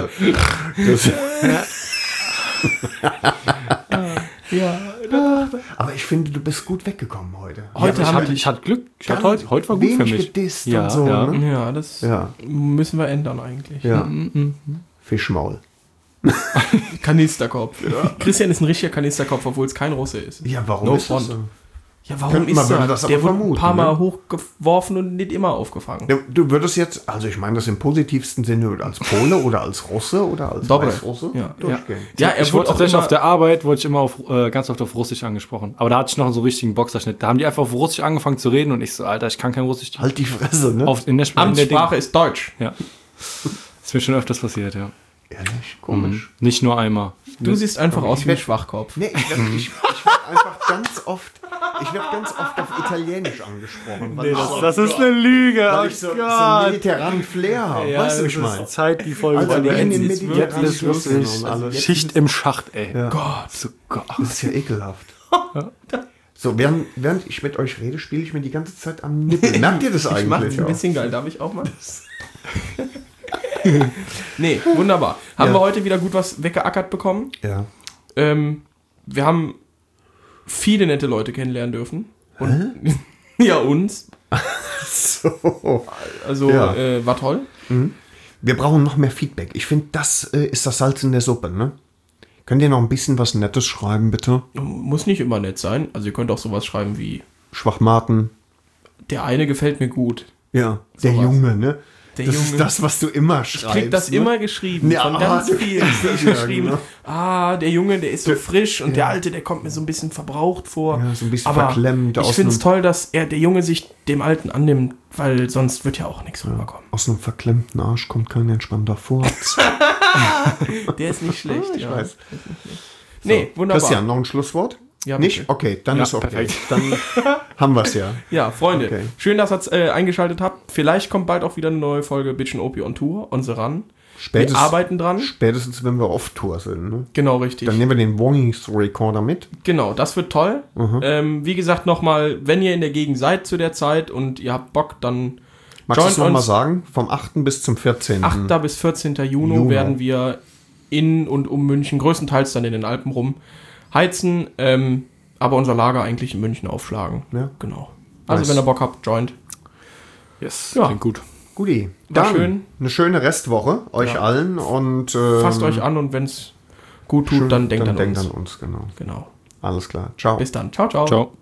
ja. Aber ich finde, du bist gut weggekommen heute. Heute haben wir ich hatte Glück. Heute war gut für wenig mich. gedisst Ja, und so. ja. Ne? Ja, das Ja. müssen wir ändern eigentlich. Ja. Fischmaul. Kanisterkopf. Christian ist ein richtiger Kanisterkopf, obwohl es kein Russe ist. Ja, warum No ist das front. so? Ja, warum Könnte ist man- würde er? das aber Der wurde ein vermuten, paar Mal ne? hochgeworfen und nicht immer aufgefangen. Ja, du würdest jetzt, also ich meine das im positivsten Sinne, als Pole oder als Russe oder als Dobre. Weißrusse Ja. durchgehen. Ja, er Ich wurde wurde auch tatsächlich immer, auf der Arbeit, wurde ich immer ganz oft auf Russisch angesprochen. Aber da hatte ich noch so einen richtigen Boxerschnitt. Da haben die einfach auf Russisch angefangen zu reden und ich so, Alter, ich kann kein Russisch. Halt die Fresse, ne? In der Amtssprache ist Deutsch. Ja. Ist mir schon öfters passiert, ja. Ehrlich, komisch. Nicht nur einmal. Du siehst einfach aus wie ein werd- Schwachkopf. Nee, ich werd einfach ganz oft auf Italienisch angesprochen. Weil Das ist eine Lüge. weil ich so einen mediterranen Flair habe. weißt du, wie ich meine? Zeit, die Folge Also, wir in den jetzt ist mediterranen jetzt ist Flüssen wirklich und alles. Schicht im Schacht, ey. Ja. Gott. So, Gott. Das ist ja ekelhaft. So, während ich mit euch rede, spiele ich mir die ganze Zeit am Nippel. Merkt ihr das Ich mach's eigentlich ein auch? bisschen geil. Darf ich auch mal? Nee, wunderbar. Haben Ja. wir heute wieder gut was weggeackert bekommen. Ja. Wir haben viele nette Leute kennenlernen dürfen. Und ja, uns. So. Also, Ja. war toll. Wir brauchen noch mehr Feedback. Ich finde, das ist das Salz in der Suppe, ne? Könnt ihr noch ein bisschen was Nettes schreiben, bitte? Muss nicht immer nett sein. Also, ihr könnt auch sowas schreiben wie: Schwachmaten. Der eine gefällt mir gut. Ja, der Sowas. Junge, ne? Der das Junge. ist das, was du immer Ich schreibst. krieg das ne? immer geschrieben. Ja, von ganz du vielen. kriegst das Die ja, geschrieben, genau. der Junge, der ist so frisch und der Alte, der kommt mir so ein bisschen verbraucht vor. Ja, so ein bisschen Aber verklemmt. ich finde es toll, dass der Junge sich dem Alten annimmt, weil sonst wird ja auch nichts rüberkommen. Aus einem verklemmten Arsch kommt kein entspannter Furz. Der ist nicht schlecht. Ich ja. weiß. Nee, wunderbar. Christian, noch ein Schlusswort? Ja, Nicht? bitte. Okay, dann Ja, ist okay. perfekt. Dann haben wir es ja. Ja, Freunde, Okay. schön, dass ihr eingeschaltet habt. Vielleicht kommt bald auch wieder eine neue Folge Bitchin' OP on Tour, on the Run. Wir arbeiten dran. Spätestens, wenn wir Off-Tour sind. Ne? Genau, richtig. Dann nehmen wir den Voice Recorder mit. Genau, das wird toll. Wie gesagt, nochmal, wenn ihr in der Gegend seid zu der Zeit und ihr habt Bock, dann magst du es nochmal sagen? Vom 8. bis zum 14. 8. bis 14. Juni werden wir in und um München, größtenteils dann in den Alpen rum, heizen, aber unser Lager eigentlich in München aufschlagen. Ja. Genau. Also wenn ihr Bock habt, joint. Yes, klingt gut. Guti. War Dann schön. eine schöne Restwoche euch allen und Fasst euch an und wenn es gut tut, dann denkt an uns. Genau. Genau. Alles klar. Ciao. Bis dann. Ciao, ciao. Ciao.